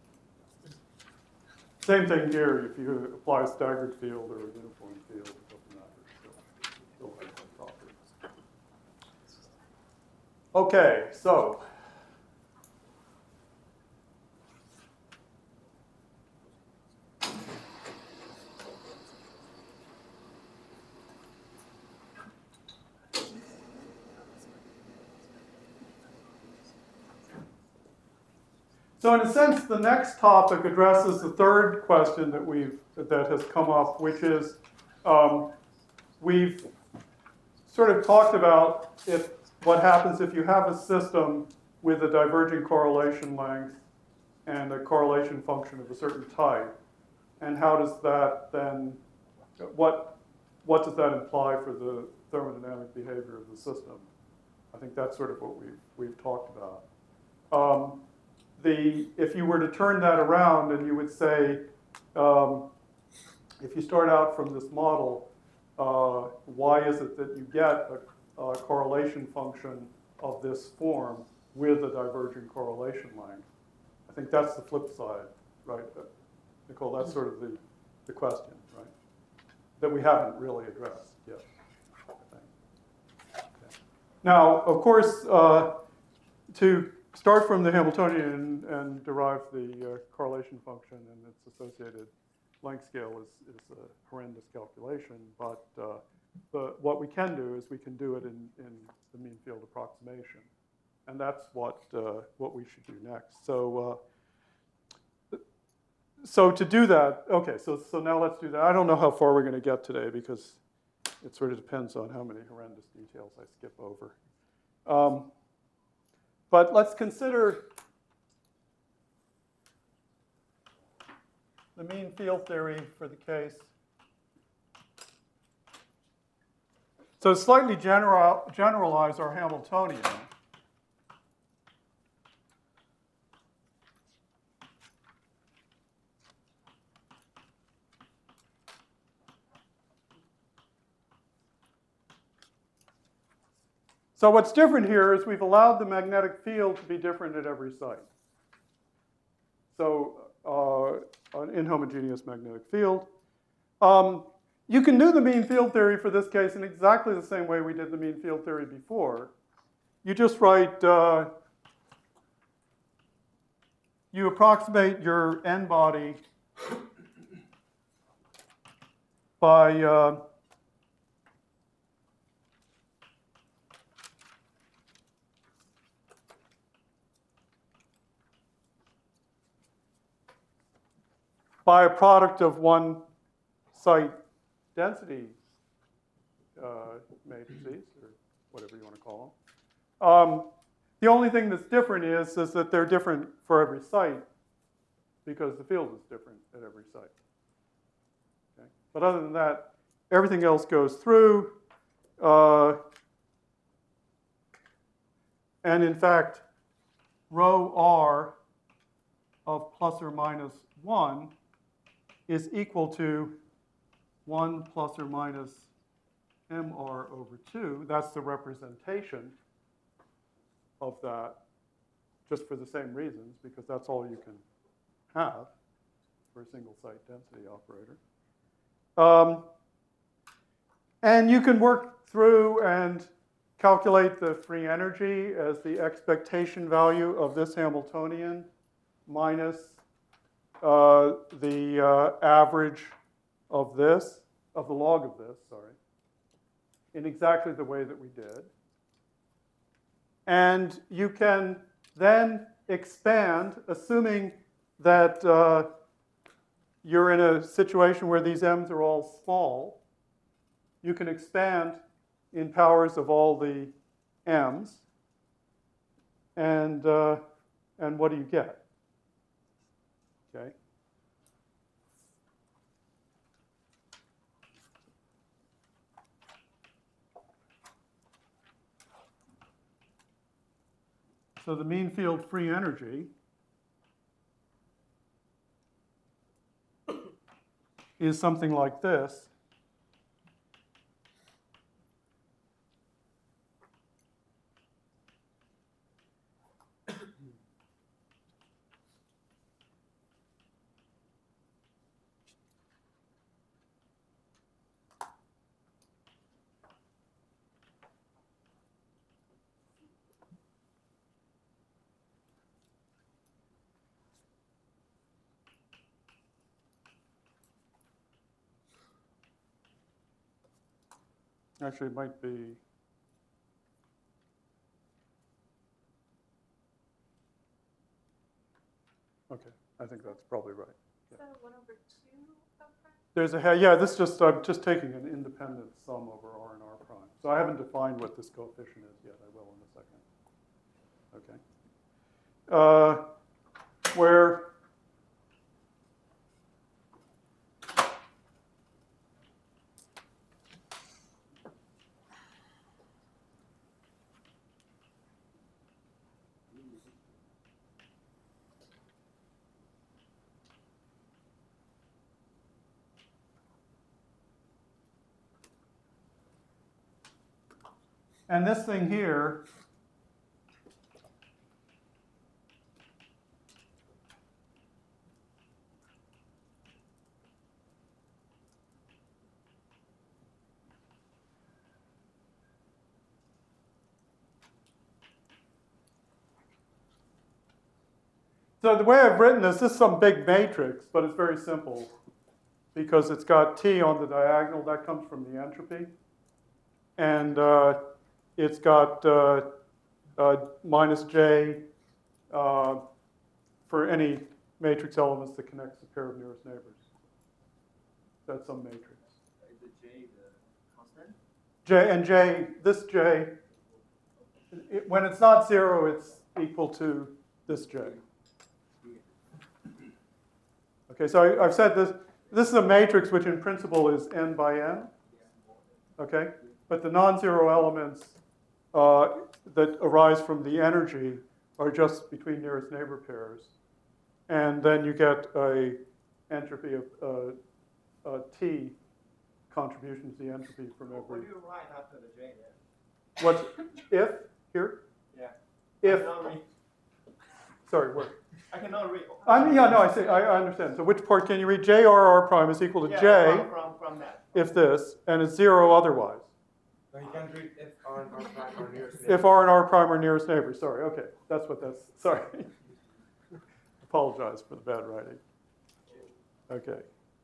Same thing here. If you apply a staggered field or a uniform field, it doesn't matter. Still has that property. Okay, so. So in a sense, the next topic addresses the third question that has come up, which is we've sort of talked about what happens if you have a system with a diverging correlation length and a correlation function of a certain type, and how does that then what does that imply for the thermodynamic behavior of the system? I think that's sort of what we've talked about. If you were to turn that around and you would say, if you start out from this model, why is it that you get a correlation function of this form with a diverging correlation length? I think that's the flip side, right? Nicole, that's sort of the question, right? That we haven't really addressed yet. I think. Okay. Now, of course, to start from the Hamiltonian and derive the correlation function and its associated length scale is a horrendous calculation, but But what we can do is we can do it in the mean field approximation. And that's what we should do next. So to do that, okay, so now let's do that. I don't know how far we're going to get today because it sort of depends on how many horrendous details I skip over. But let's consider the mean field theory for the case. So slightly generalize our Hamiltonian. So what's different here is we've allowed the magnetic field to be different at every site. So an inhomogeneous magnetic field. You can do the mean field theory for this case in exactly the same way we did the mean field theory before. You just write, you approximate your n-body by a product of one site density matrices, or whatever you want to call them. The only thing that's different is that they're different for every site because the field is different at every site. Okay? But other than that, everything else goes through. And in fact, rho r of plus or minus 1 is equal to 1 plus or minus mr over 2. That's the representation of that, just for the same reasons, because that's all you can have for a single site density operator. And you can work through and calculate the free energy as the expectation value of this Hamiltonian minus the average of this, of the log of this, sorry, in exactly the way that we did. And you can then expand, assuming that you're in a situation where these m's are all small, you can expand in powers of all the m's, and what do you get? Okay. So the mean field free energy is something like this. Actually, it might be. Okay, I think that's probably right. So 1 over 2 of that? There's a, yeah, this just, I'm just taking an independent sum over r and r prime. So I haven't defined what this coefficient is yet. I will in a second. Okay. Where and this thing here so the way I've written this is some big matrix, but it's very simple because it's got T on the diagonal. That comes from the entropy. and it's got minus j for any matrix elements that connects the pair of nearest neighbors. That's some matrix. Is the j the constant? J and j, this j, when it's not 0, it's equal to this j. Okay, so I've said this. This is a matrix which in principle is n by n. Okay, but the non-zero elements that arise from the energy are just between nearest neighbor pairs, and then you get a entropy of T contribution to the entropy from every. What do you write after the j then? What's if here? Yeah. If I cannot read. sorry, where? I cannot read. I understand. So which part can you read? J r r prime is equal to Yeah, J from that. if this, and it's 0 otherwise. No, you can't read if R and R prime are nearest If R and R prime are nearest neighbors. Sorry, okay. That's what that's, sorry. Apologize for the bad writing. Okay.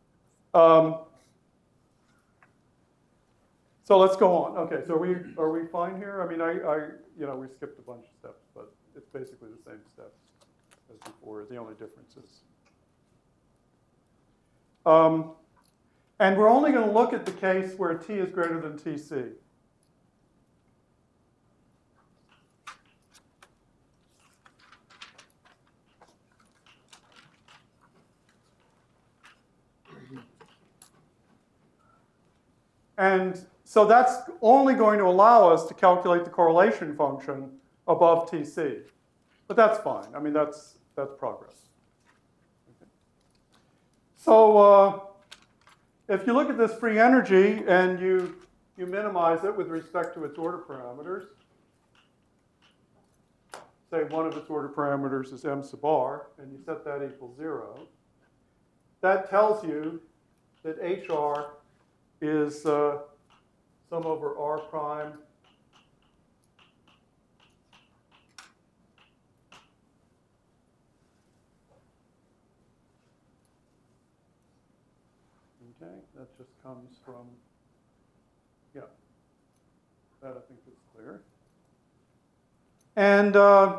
So let's go on. Okay, so are we fine here? I mean, we skipped a bunch of steps, but it's basically the same steps as before. The only difference is. And we're only going to look at the case where T is greater than Tc. And so that's only going to allow us to calculate the correlation function above Tc. But that's fine. I mean, that's progress. Okay. So if you look at this free energy and you minimize it with respect to its order parameters, say one of its order parameters is m sub r, and you set that equals 0, that tells you that HR is sum over r prime okay, that just comes from, yeah, that I think is clear. And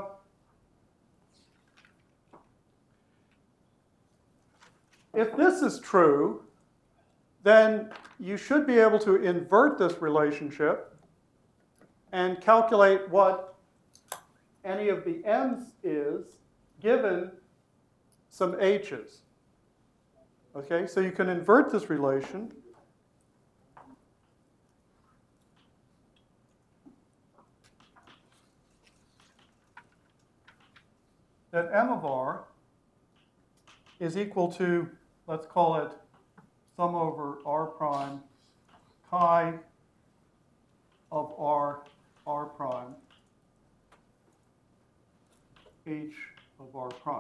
if this is true, then you should be able to invert this relationship and calculate what any of the m's is given some h's. Okay, so you can invert this relation. That m of r is equal to, let's call it sum over r prime chi of r prime h of r prime.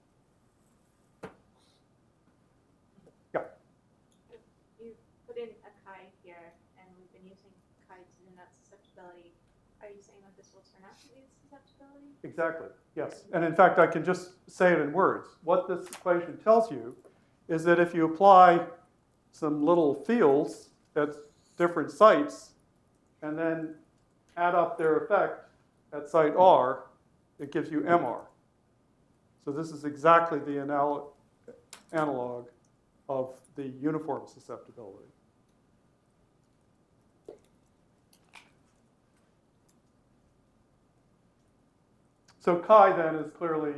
Yeah. You put in a chi here, and we've been using chi to denote susceptibility. Are you saying that this will turn out to be the susceptibility? Exactly, yes. And in fact, I can just say it in words. What this equation tells you is that if you apply some little fields at different sites and then add up their effect at site R, it gives you MR. So this is exactly the analog of the uniform susceptibility. So chi then is clearly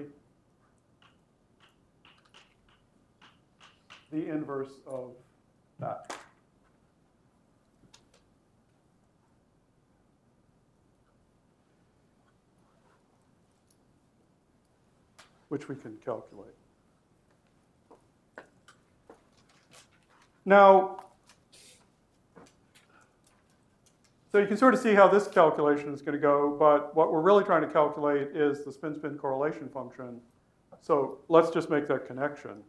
the inverse of that. Which we can calculate. Now, so you can sort of see how this calculation is going to go, but what we're really trying to calculate is the spin-spin correlation function. So let's just make that connection.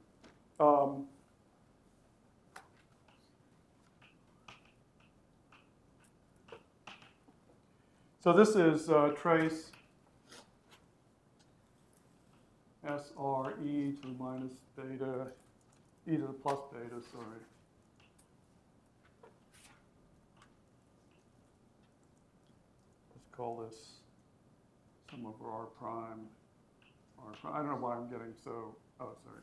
So this is trace SRE to the minus beta, e to the plus beta, sorry. call this sum over R prime. I don't know why I'm getting so, oh, sorry.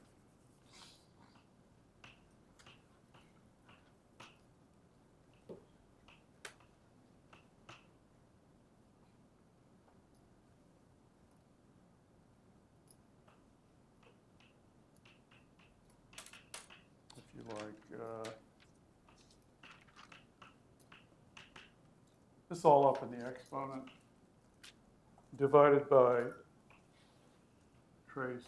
If you like, this is all up in the exponent, divided by trace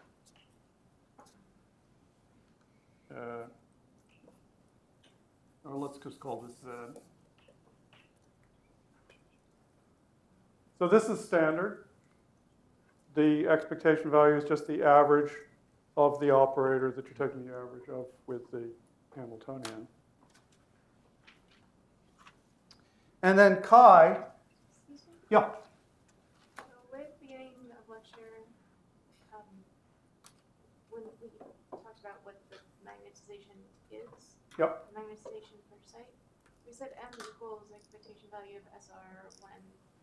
or let's just call this Z. So this is standard. The expectation value is just the average of the operator that you're taking the average of with the Hamiltonian. And then chi, Excuse me? yeah. So way at the beginning of lecture, when we talked about what the magnetization is, Yep. magnetization per site, we said M equals expectation value of SR when,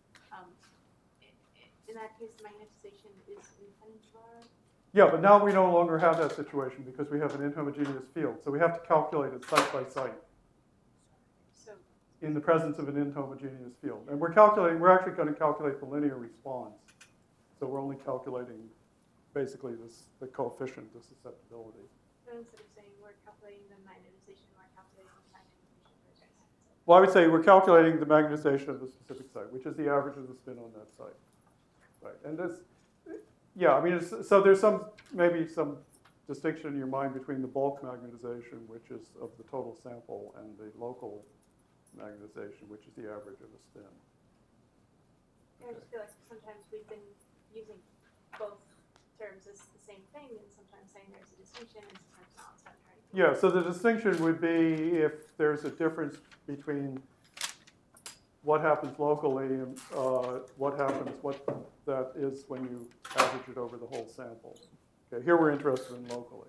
in that case, the magnetization is infinite bar. Yeah, but now we no longer have that situation because we have an inhomogeneous field. So we have to calculate it site by site So in the presence of an inhomogeneous field. And we're actually going to calculate the linear response. So we're only calculating basically the coefficient, the susceptibility. so instead of saying we're calculating the magnetization, we're calculating the magnetization per site. Well, I would say we're calculating the magnetization of the specific site, which is the average of the spin on that site. Right, and this, yeah, I mean, so there's maybe some distinction in your mind between the bulk magnetization, which is of the total sample, and the local magnetization, which is the average of a spin. I just feel like sometimes we've been using both terms as the same thing, and sometimes saying there's a distinction, and sometimes not. So I'm trying to Yeah, so the distinction would be if there's a difference between what happens locally and what that is when you average it over the whole sample. Okay, here we're interested in locally.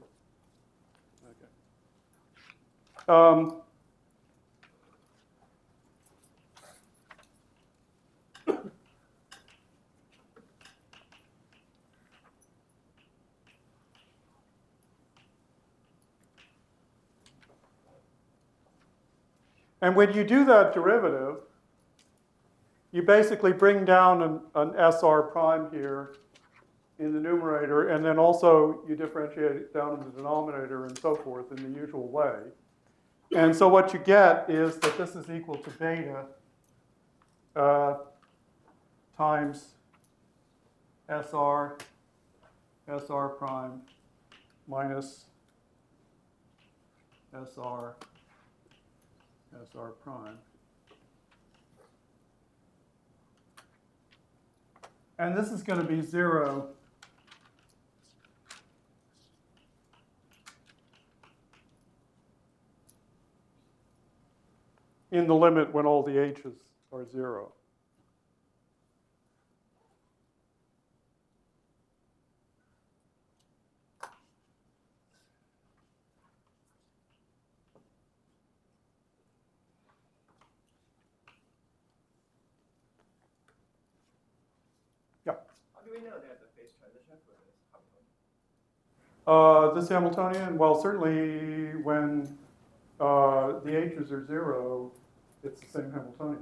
Okay. And when you do that derivative, you basically bring down an SR prime here in the numerator, and then also you differentiate it down in the denominator and so forth in the usual way. And so what you get is that this is equal to beta times SR prime minus SR prime. And this is going to be 0 in the limit when all the h's are 0. How do we know there's a phase transition for this Hamiltonian? This Hamiltonian, well, certainly when the h's are 0, it's the same Hamiltonian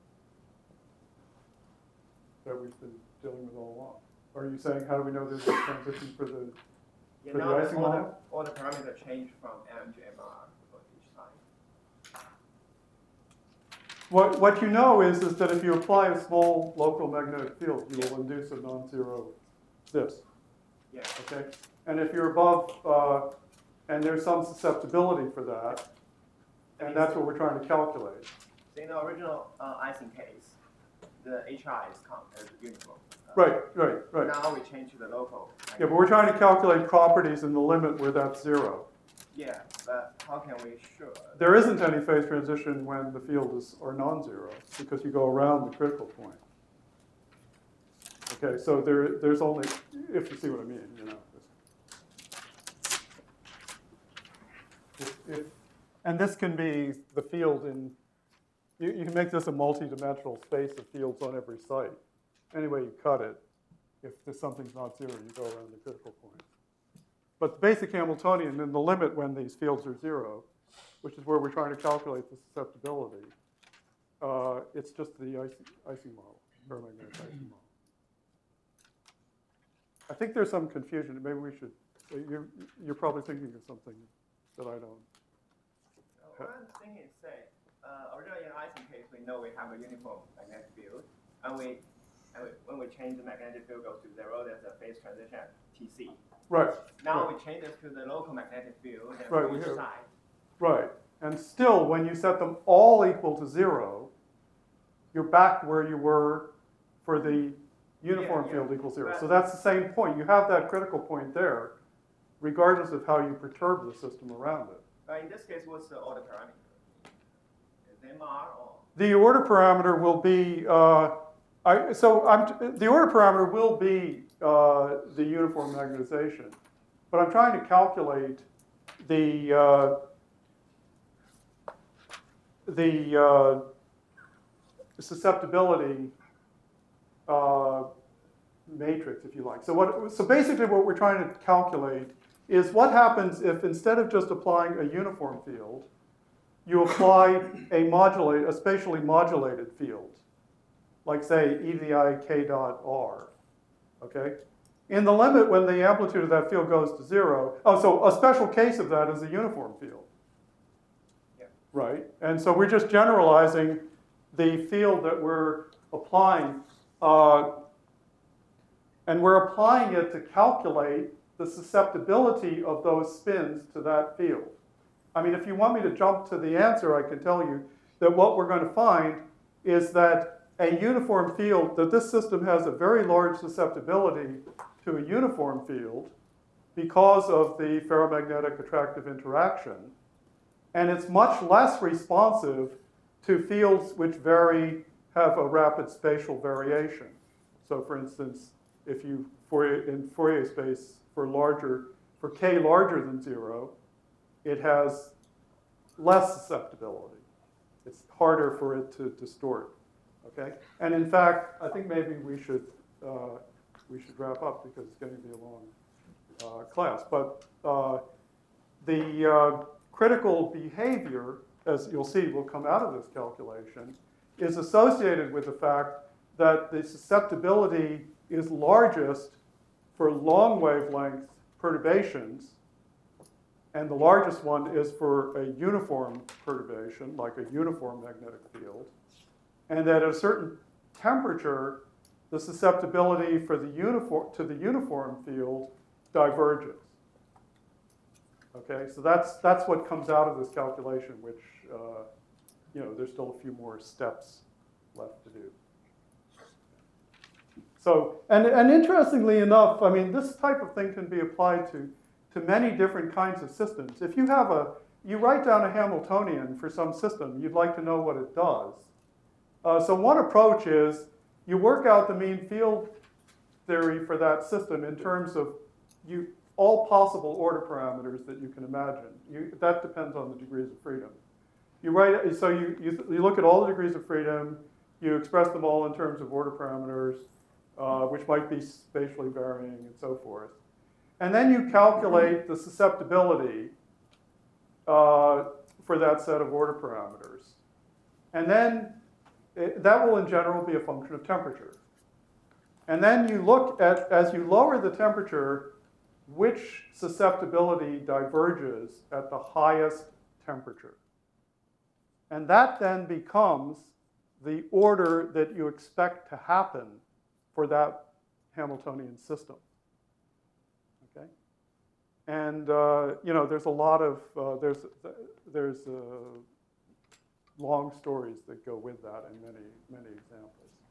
that we've been dealing with all along. Are you saying, how do we know there's a transition for the Yeah, For the now that icing model? all the parameters change from M to MR for each side. What you know is that if you apply a small local magnetic field, you will induce a non-zero this. Yeah. Okay? And if you're above, and there's some susceptibility for that, and that's what we're trying to calculate. So in the original icing case, the HI is counted as uniform. Right. Now we change to the local. Yeah, but we're trying to calculate properties in the limit where that's 0. Yeah, but how can we sure? There isn't any phase transition when the field are non-zero, because you go around the critical point. Okay, so there's only, if you see what I mean, you know. And this can be the field in You can make this a multi-dimensional space of fields on every site. Any way you cut it, if there's something's not zero, you go around the critical point. But the basic Hamiltonian, in the limit when these fields are zero, which is where we're trying to calculate the susceptibility, it's just the Ising model, ferromagnetic Ising model. I think there's some confusion. Maybe we should, you're probably thinking of something that I don't. One thing is, say, originally in Ising case, we know we have a uniform magnetic field, and when we change the magnetic field goes to zero, there's a phase transition at Tc. Right. Now right. we change this to the local magnetic field, and Right, for we each have. side. Right. And still, when you set them all equal to zero, you're back where you were for the uniform field equals zero. So that's the same point. You have that critical point there, regardless of how you perturb the system around it. But in this case, what's the order parameter? Is it MR or? The order parameter will be, the order parameter will be the uniform magnetization. But I'm trying to calculate the susceptibility matrix, if you like. So basically what we're trying to calculate is what happens if instead of just applying a uniform field, you apply a spatially modulated field, like say e to the I k dot r, okay? In the limit when the amplitude of that field goes to zero, so a special case of that is a uniform field. Right? And so we're just generalizing the field that we're applying, and we're applying it to calculate the susceptibility of those spins to that field. I mean, if you want me to jump to the answer, I can tell you that what we're going to find is that a uniform field, that this system has a very large susceptibility to a uniform field because of the ferromagnetic attractive interaction. And it's much less responsive to fields which have a rapid spatial variation. So for instance, if you, in Fourier space, for k larger than zero, it has less susceptibility. It's harder for it to distort, okay? And in fact, I think maybe we should wrap up because it's going to be a long class. But the critical behavior, as you'll see, will come out of this calculation, is associated with the fact that the susceptibility is largest for long wavelength perturbations, and the largest one is for a uniform perturbation, like a uniform magnetic field, and that at a certain temperature, the susceptibility for the uniform field diverges. Okay, so that's what comes out of this calculation, which there's still a few more steps left to do. So, and interestingly enough, I mean, this type of thing can be applied to many different kinds of systems. If you you write down a Hamiltonian for some system, you'd like to know what it does. So one approach is you work out the mean field theory for that system in terms of all possible order parameters that you can imagine. That depends on the degrees of freedom. You look at all the degrees of freedom, you express them all in terms of order parameters, which might be spatially varying and so forth. And then you calculate the susceptibility for that set of order parameters. And then that will in general be a function of temperature. And then you look at, as you lower the temperature, which susceptibility diverges at the highest temperature. And that then becomes the order that you expect to happen for that Hamiltonian system. Okay? And there's a lot of there's long stories that go with that and many examples.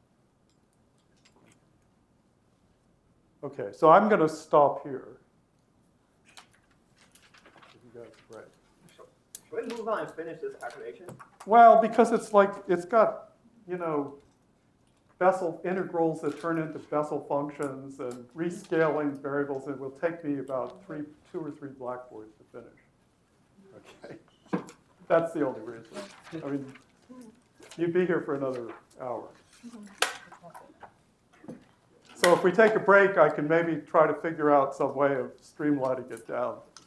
Okay, so I'm going to stop here. You guys, right? Should we move on and finish this calculation? Well, because it's got Bessel integrals that turn into Bessel functions and rescaling variables, and it will take me about 2 or 3 blackboards to finish. Okay, that's the only reason. I mean, you'd be here for another hour. So if we take a break, I can maybe try to figure out some way of streamlining it down.